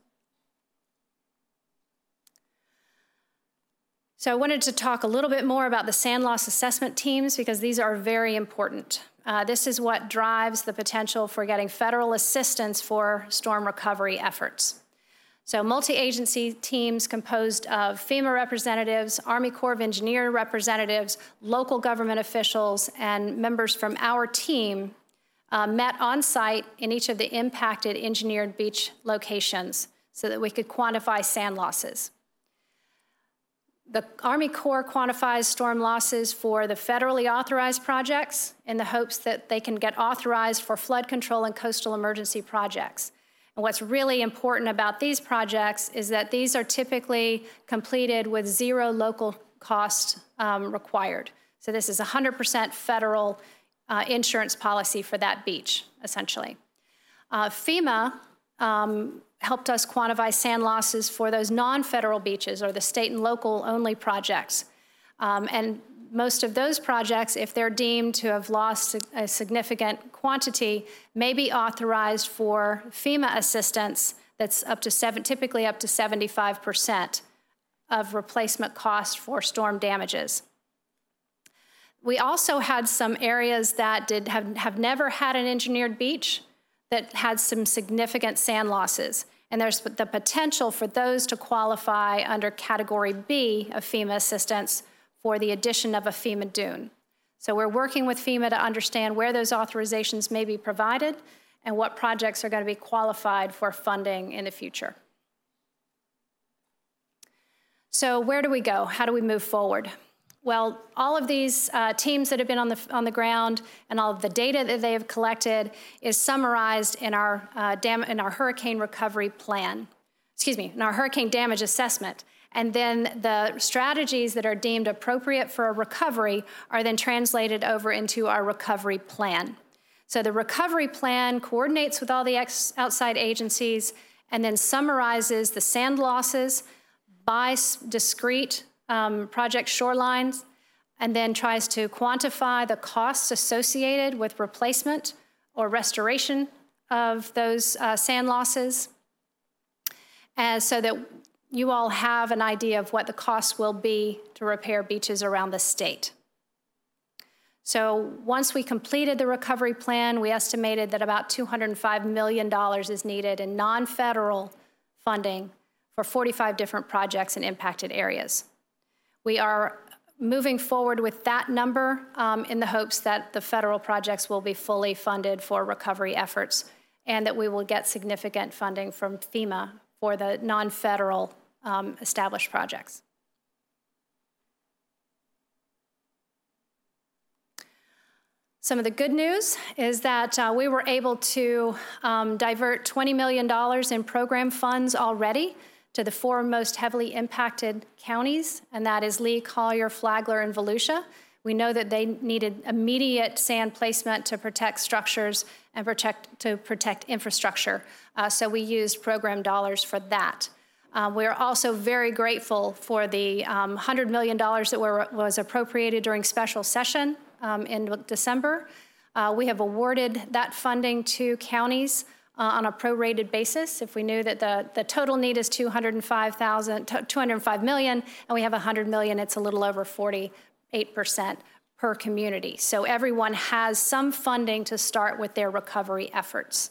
So I wanted to talk a little bit more about the sand loss assessment teams because these are very important. Uh, this is what drives the potential for getting federal assistance for storm recovery efforts. So multi-agency teams composed of FEMA representatives, Army Corps of Engineer representatives, local government officials, and members from our team uh, met on site in each of the impacted engineered beach locations so that we could quantify sand losses. The Army Corps quantifies storm losses for the federally authorized projects in the hopes that they can get authorized for flood control and coastal emergency projects. And what's really important about these projects is that these are typically completed with zero local cost um, required. So this is one hundred percent federal uh, insurance policy for that beach, essentially. Uh, FEMA um, helped us quantify sand losses for those non-federal beaches or the state and local only projects. Um, and most of those projects, if they're deemed to have lost a significant quantity, may be authorized for FEMA assistance that's up to seven, typically up to seventy-five percent of replacement cost for storm damages. We also had some areas that did have, have never had an engineered beach that had some significant sand losses. And there's the potential for those to qualify under Category B of FEMA assistance for the addition of a FEMA dune. So we're working with FEMA to understand where those authorizations may be provided and what projects are going to be qualified for funding in the future. So where do we go? How do we move forward? Well, all of these uh, teams that have been on the, on the ground and all of the data that they have collected is summarized in our, uh, dam in our hurricane recovery plan, excuse me, in our hurricane damage assessment. And then the strategies that are deemed appropriate for a recovery are then translated over into our recovery plan. So the recovery plan coordinates with all the ex outside agencies and then summarizes the sand losses by discrete Um, project shorelines, and then tries to quantify the costs associated with replacement or restoration of those uh, sand losses, and so that you all have an idea of what the costs will be to repair beaches around the state. So once we completed the recovery plan, we estimated that about two hundred five million dollars is needed in non-federal funding for forty-five different projects in impacted areas. We are moving forward with that number um, in the hopes that the federal projects will be fully funded for recovery efforts and that we will get significant funding from FEMA for the non-federal um, established projects. Some of the good news is that uh, we were able to um, divert twenty million dollars in program funds already to the four most heavily impacted counties, and that is Lee, Collier, Flagler, and Volusia. We know that they needed immediate sand placement to protect structures and protect, to protect infrastructure, uh, so we used program dollars for that. Uh, we are also very grateful for the um, one hundred million dollars that were, was appropriated during special session um, in December. Uh, we have awarded that funding to counties uh, on a prorated basis. If we knew that the, the total need is two hundred five million and we have one hundred million, it's a little over forty-eight percent per community. So everyone has some funding to start with their recovery efforts.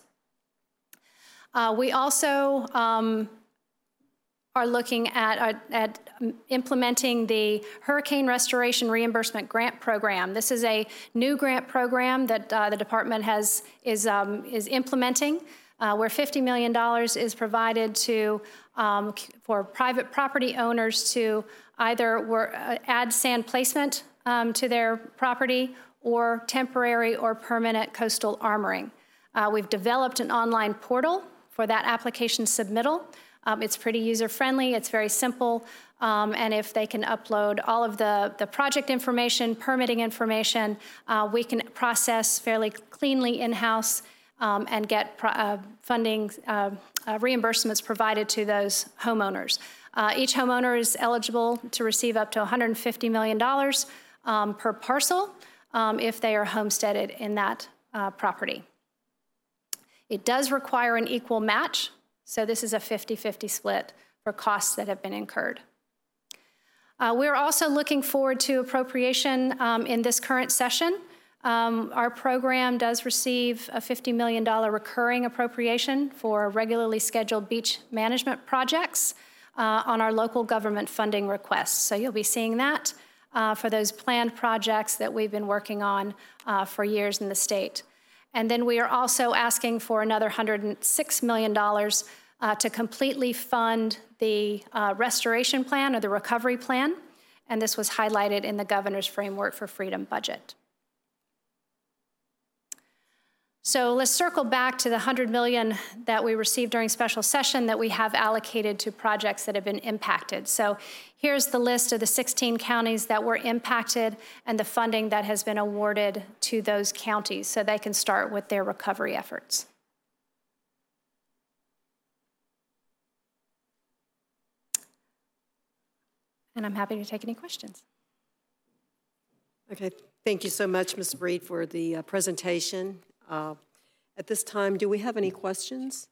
Uh, we also um, are looking at, uh, at implementing the Hurricane Restoration Reimbursement Grant Program. This is a new grant program that uh, the department has is, um, is implementing, uh, where fifty million dollars is provided to, um, for private property owners to either were, uh, add sand placement um, to their property or temporary or permanent coastal armoring. Uh, we've developed an online portal for that application submittal. Um, it's pretty user-friendly, it's very simple, um, and if they can upload all of the, the project information, permitting information, uh, we can process fairly cleanly in-house um, and get pro uh, funding, uh, uh, reimbursements provided to those homeowners. Uh, each homeowner is eligible to receive up to one hundred fifty million dollars um, per parcel um, if they are homesteaded in that uh, property. It does require an equal match, so this is a fifty fifty split for costs that have been incurred. Uh, we're also looking forward to appropriation um, in this current session. Um, our program does receive a fifty million dollars recurring appropriation for regularly scheduled beach management projects uh, on our local government funding requests. So you'll be seeing that uh, for those planned projects that we've been working on uh, for years in the state. And then we are also asking for another one hundred six million dollars uh, to completely fund the uh, restoration plan or the recovery plan. And this was highlighted in the Governor's Framework for Freedom budget. So let's circle back to the one hundred million dollars that we received during special session that we have allocated to projects that have been impacted. So here's the list of the sixteen counties that were impacted and the funding that has been awarded to those counties so they can start with their recovery efforts. And I'm happy to take any questions. Okay, thank you so much, Miz Breed, for the uh, presentation. Uh, at this time, do we have any questions?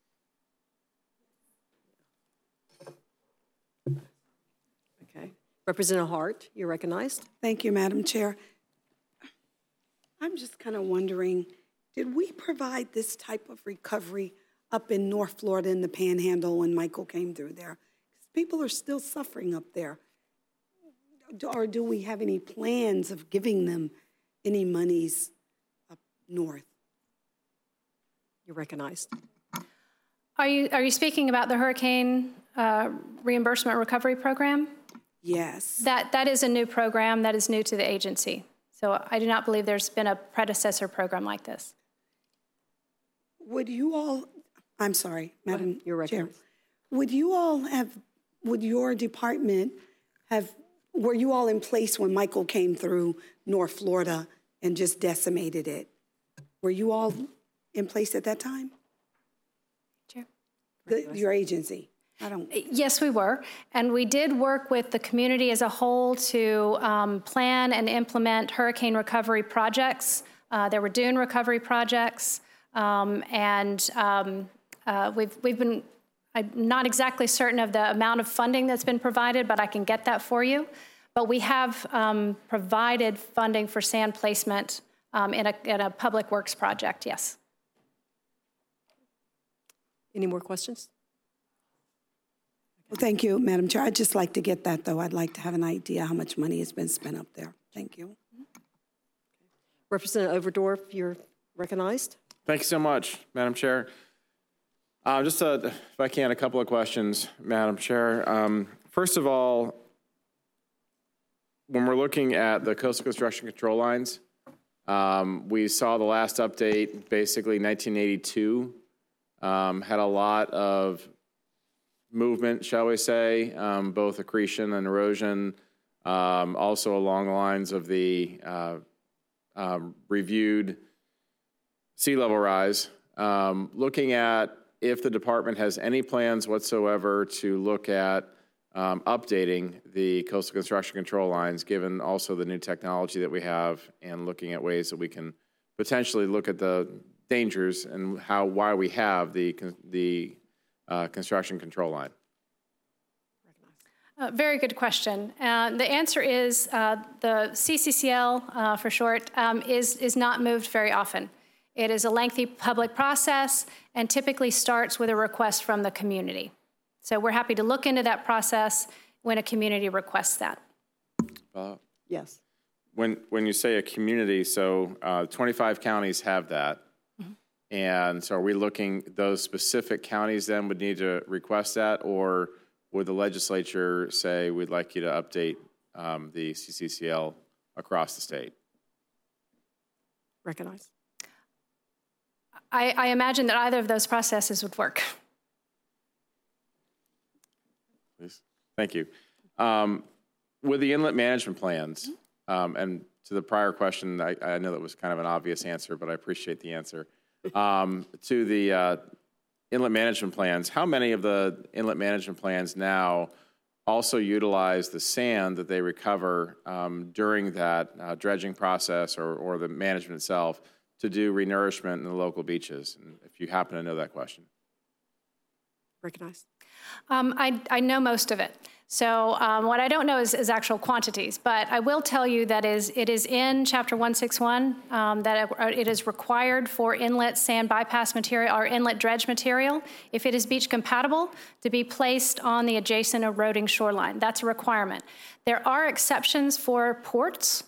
Okay. Representative Hart, you're recognized. Thank you, Madam Chair. I'm just kind of wondering, did we provide this type of recovery up in North Florida in the Panhandle when Michael came through there? Because people are still suffering up there. Or do we have any plans of giving them any monies up north? You're recognized. Are you, are you speaking about the Hurricane uh, Reimbursement Recovery Program? Yes. That, that is a new program that is new to the agency. So I do not believe there's been a predecessor program like this. Would you all, I'm sorry, Madam You're recognized. Chair. Would you all have, would your department have, were you all in place when Michael came through North Florida and just decimated it? Were you all in place at that time? Chair. The, your agency? I don't. Yes, we were. And we did work with the community as a whole to um, plan and implement hurricane recovery projects. Uh, there were dune recovery projects. Um, and um, uh, we've, we've been, I'm not exactly certain of the amount of funding that's been provided, but I can get that for you. But we have um, provided funding for sand placement um, in, a, in a public works project, yes. Any more questions? Well, thank you, Madam Chair. I'd just like to get that, though. I'd like to have an idea how much money has been spent up there. Thank you. Representative Overdorf, you're recognized. Thank you so much, Madam Chair. Uh, just, uh, if I can, a couple of questions, Madam Chair. Um, first of all, when we're looking at the coastal construction control lines, um, we saw the last update, basically nineteen eighty-two, um, had a lot of movement, shall we say, um, both accretion and erosion, um, also along the lines of the uh, uh, reviewed sea level rise. Um, looking at if the department has any plans whatsoever to look at um, updating the coastal construction control lines, given also the new technology that we have, and looking at ways that we can potentially look at the dangers and how why we have the the uh, construction control line. Uh, very good question. Uh, the answer is uh, the C C C L, uh, for short, um, is, is not moved very often. It is a lengthy public process and typically starts with a request from the community. So we're happy to look into that process when a community requests that. Uh, Yes. when, when you say a community, so uh, twenty-five counties have that. Mm-hmm. And so are we looking, those specific counties then would need to request that, or would the legislature say, we'd like you to update um, the C C C L across the state? Recognize. I, I imagine that either of those processes would work. Please. Thank you. Um, with the inlet management plans, um, and to the prior question, I, I know that was kind of an obvious answer, but I appreciate the answer. Um, to the uh, inlet management plans, how many of the inlet management plans now also utilize the sand that they recover um, during that uh, dredging process or, or the management itself to do renourishment in the local beaches? And if you happen to know that question. Recognize. Um, I, I know most of it. So um, what I don't know is, is actual quantities, but I will tell you that is it is in Chapter one sixty-one um, that it is required for inlet sand bypass material or inlet dredge material, if it is beach compatible, to be placed on the adjacent eroding shoreline. That's a requirement. There are exceptions for ports,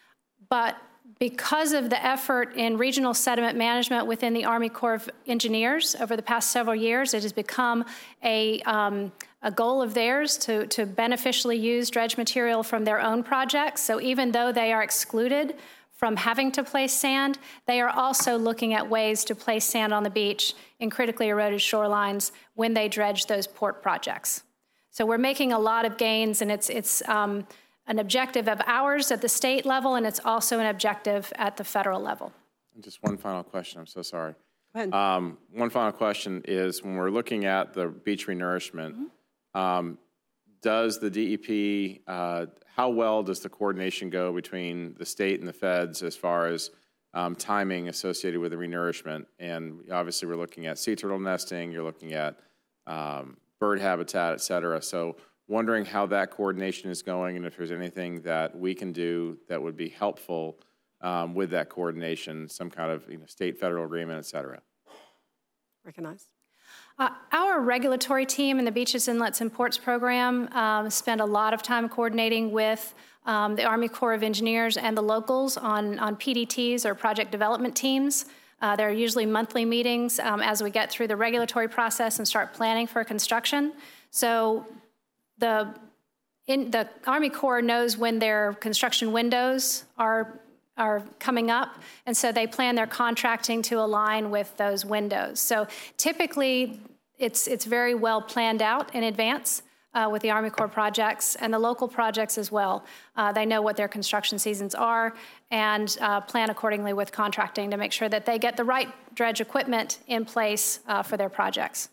but because of the effort in regional sediment management within the Army Corps of Engineers over the past several years, it has become a, um, a goal of theirs to, to beneficially use dredge material from their own projects. So even though they are excluded from having to place sand, they are also looking at ways to place sand on the beach in critically eroded shorelines when they dredge those port projects. So we're making a lot of gains, and it's, it's um, an objective of ours at the state level, and it's also an objective at the federal level. And just one final question, I'm so sorry. Go ahead. Um, one final question is, when we're looking at the beach renourishment, mm-hmm. um, does the D E P, uh, how well does the coordination go between the state and the feds as far as um, timing associated with the renourishment? And obviously we're looking at sea turtle nesting, you're looking at um, bird habitat, et cetera. So wondering how that coordination is going, and if there's anything that we can do that would be helpful um, with that coordination, some kind of you know, state, federal agreement, et cetera. Recognize. Uh, our regulatory team in the Beaches, Inlets, and Ports program um, spend a lot of time coordinating with um, the Army Corps of Engineers and the locals on, on P D Ts, or project development teams. Uh, there are usually monthly meetings um, as we get through the regulatory process and start planning for construction. So the, in, the Army Corps knows when their construction windows are are coming up, and so they plan their contracting to align with those windows. So typically, it's it's very well planned out in advance uh, with the Army Corps projects and the local projects as well. Uh, they know what their construction seasons are and uh, plan accordingly with contracting to make sure that they get the right dredge equipment in place uh, for their projects.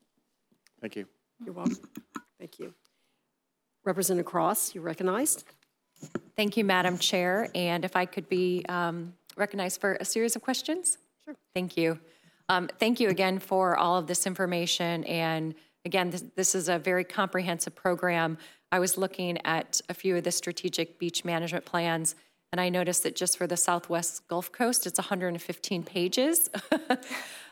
Thank you. You're welcome. Thank you. Representative Cross, you're recognized. Thank you, Madam Chair. And if I could be um, recognized for a series of questions? Sure. Thank you. Um, thank you again for all of this information. And again, this, this is a very comprehensive program. I was looking at a few of the strategic beach management plans, and I noticed that just for the Southwest Gulf Coast, it's one hundred fifteen pages.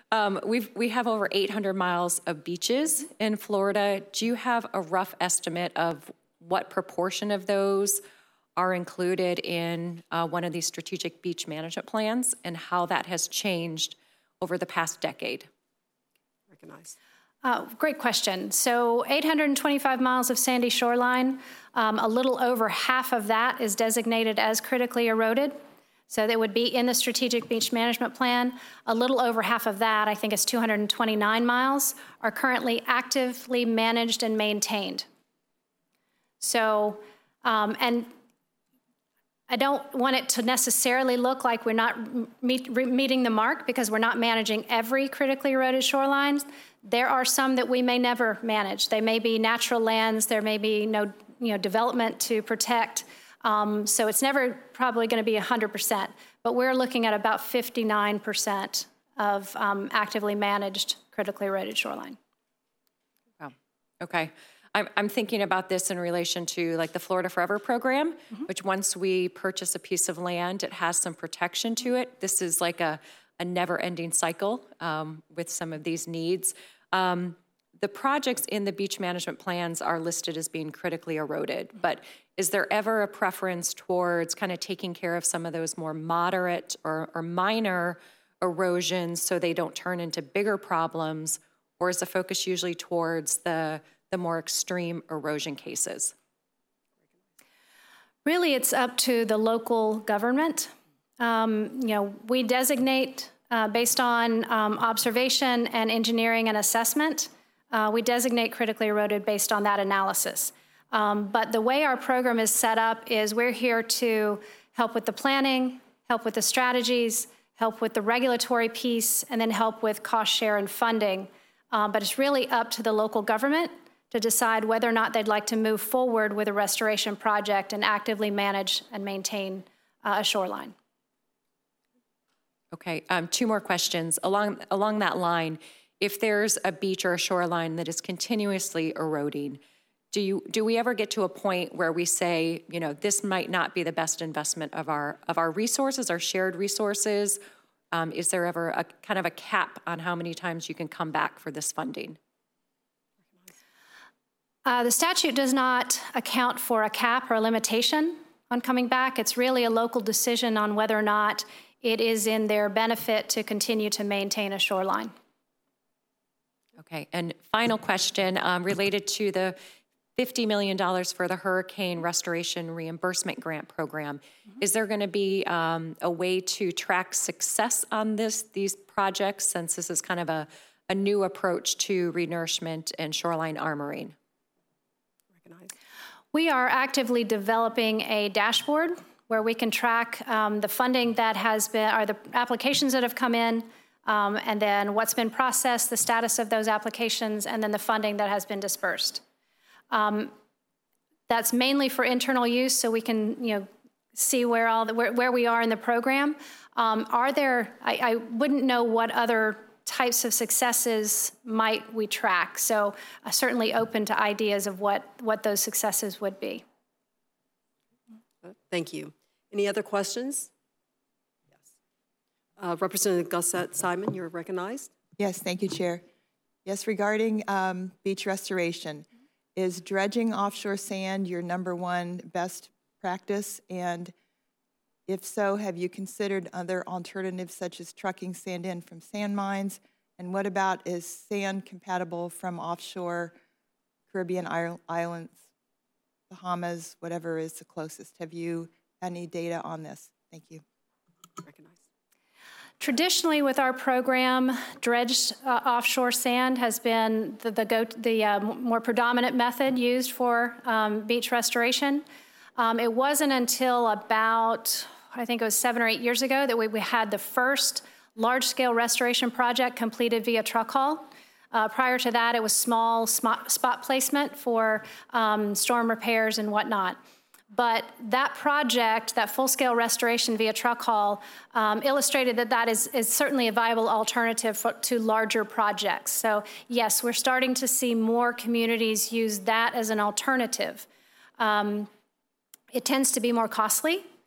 Um, we've, we have over eight hundred miles of beaches in Florida. Do you have a rough estimate of what proportion of those are included in uh, one of these strategic beach management plans and how that has changed over the past decade? Recognize. Uh, great question. So eight hundred twenty-five miles of sandy shoreline, um, a little over half of that is designated as critically eroded. So that would be in the Strategic Beach Management Plan. A little over half of that, I think it's two hundred twenty-nine miles, are currently actively managed and maintained. So, um, and I don't want it to necessarily look like we're not meet, meeting the mark because we're not managing every critically eroded shoreline. There are some that we may never manage. They may be natural lands. There may be no you know, development to protect. Um, so it's never probably going to be one hundred percent. But we're looking at about fifty-nine percent of um, actively managed critically eroded shoreline. Wow. Okay. I'm, I'm thinking about this in relation to like the Florida Forever program, mm-hmm. which once we purchase a piece of land, it has some protection to it. This is like a, a never-ending cycle um, with some of these needs. Um, the projects in the beach management plans are listed as being critically eroded, but is there ever a preference towards kind of taking care of some of those more moderate or, or minor erosions so they don't turn into bigger problems, or is the focus usually towards the the more extreme erosion cases? Really, it's up to the local government. Um, you know, we designate uh, based on um, observation and engineering and assessment. Uh, we designate critically eroded based on that analysis. Um, but the way our program is set up is we're here to help with the planning, help with the strategies, help with the regulatory piece, and then help with cost share and funding. Um, but it's really up to the local government to decide whether or not they'd like to move forward with a restoration project and actively manage and maintain uh, a shoreline. Okay, um, two more questions. Along, along that line, if there's a beach or a shoreline that is continuously eroding, do you do we ever get to a point where we say, you know, this might not be the best investment of our of our resources, our shared resources? Um, is there ever a kind of a cap on how many times you can come back for this funding? Uh, the statute does not account for a cap or a limitation on coming back. It's really a local decision on whether or not it is in their benefit to continue to maintain a shoreline. Okay, and final question um, related to the fifty million dollars for the Hurricane Restoration Reimbursement Grant Program. Mm-hmm. Is there going to be um, a way to track success on this these projects, since this is kind of a, a new approach to renourishment and shoreline armoring? We are actively developing a dashboard where we can track um, the funding that has been, or the applications that have come in, um, and then what's been processed, the status of those applications, and then the funding that has been dispersed. Um, that's mainly for internal use, so we can, you know, see where all the, where, where we are in the program. Um, are there? I, I wouldn't know what other types of successes might we track. So uh, certainly open to ideas of what, what those successes would be. Thank you. Any other questions? Yes. Uh, Representative Gossett-Simon, you're recognized. Yes, thank you, Chair. Yes, regarding um, beach restoration, is dredging offshore sand your number one best practice? And if so, have you considered other alternatives such as trucking sand in from sand mines? And what about, is sand compatible from offshore Caribbean islands, Bahamas, whatever is the closest? Have you any data on this? Thank you. Recognized. Traditionally, with our program, dredged uh, offshore sand has been the, the, go the uh, more predominant method used for um, beach restoration. Um, it wasn't until about, I think it was seven or eight years ago, that we, we had the first large-scale restoration project completed via truck haul. Uh, prior to that, it was small spot, spot placement for um, storm repairs and whatnot. But that project, that full-scale restoration via truck haul, um, illustrated that that is, is certainly a viable alternative for, to larger projects. So yes, we're starting to see more communities use that as an alternative. Um, it tends to be more costly.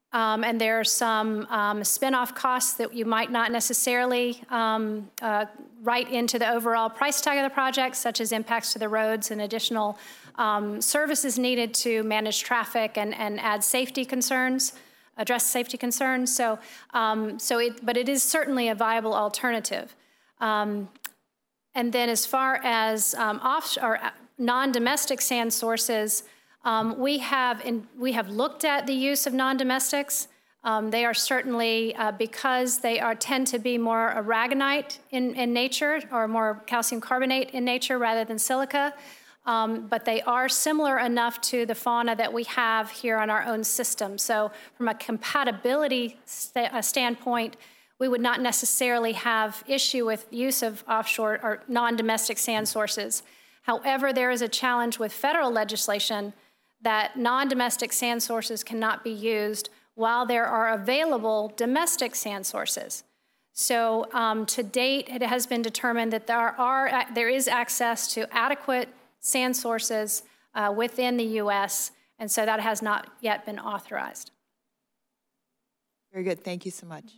Um, and there are some um, spin-off costs that you might not necessarily um, uh, write into the overall price tag of the project, such as impacts to the roads and additional um, services needed to manage traffic and, and add safety concerns, address safety concerns. So, um, so it, but it is certainly a viable alternative. Um, and then as far as um, offshore, non-domestic sand sources, Um, we have in, we have looked at the use of non-domestics. Um, they are certainly, uh, because they are tend to be more aragonite in, in nature or more calcium carbonate in nature rather than silica, um, but they are similar enough to the fauna that we have here on our own system. So from a compatibility st uh, standpoint, we would not necessarily have issue with use of offshore or non-domestic sand sources. However, there is a challenge with federal legislation that non-domestic sand sources cannot be used while there are available domestic sand sources. So um, to date, it has been determined that there are there is access to adequate sand sources uh, within the U S, and so that has not yet been authorized. Very good. Thank you so much.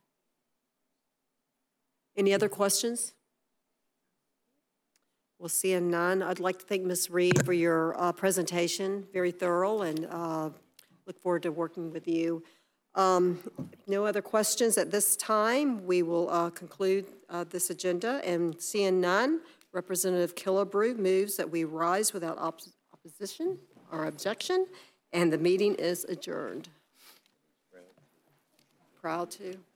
Any other questions? We'll see none. I'd like to thank Miz Reed for your uh, presentation, very thorough, and uh, look forward to working with you. Um, no other questions at this time. We will uh, conclude uh, this agenda, and seeing none, Representative Killebrew moves that we rise without op opposition or objection, and the meeting is adjourned. Proud to.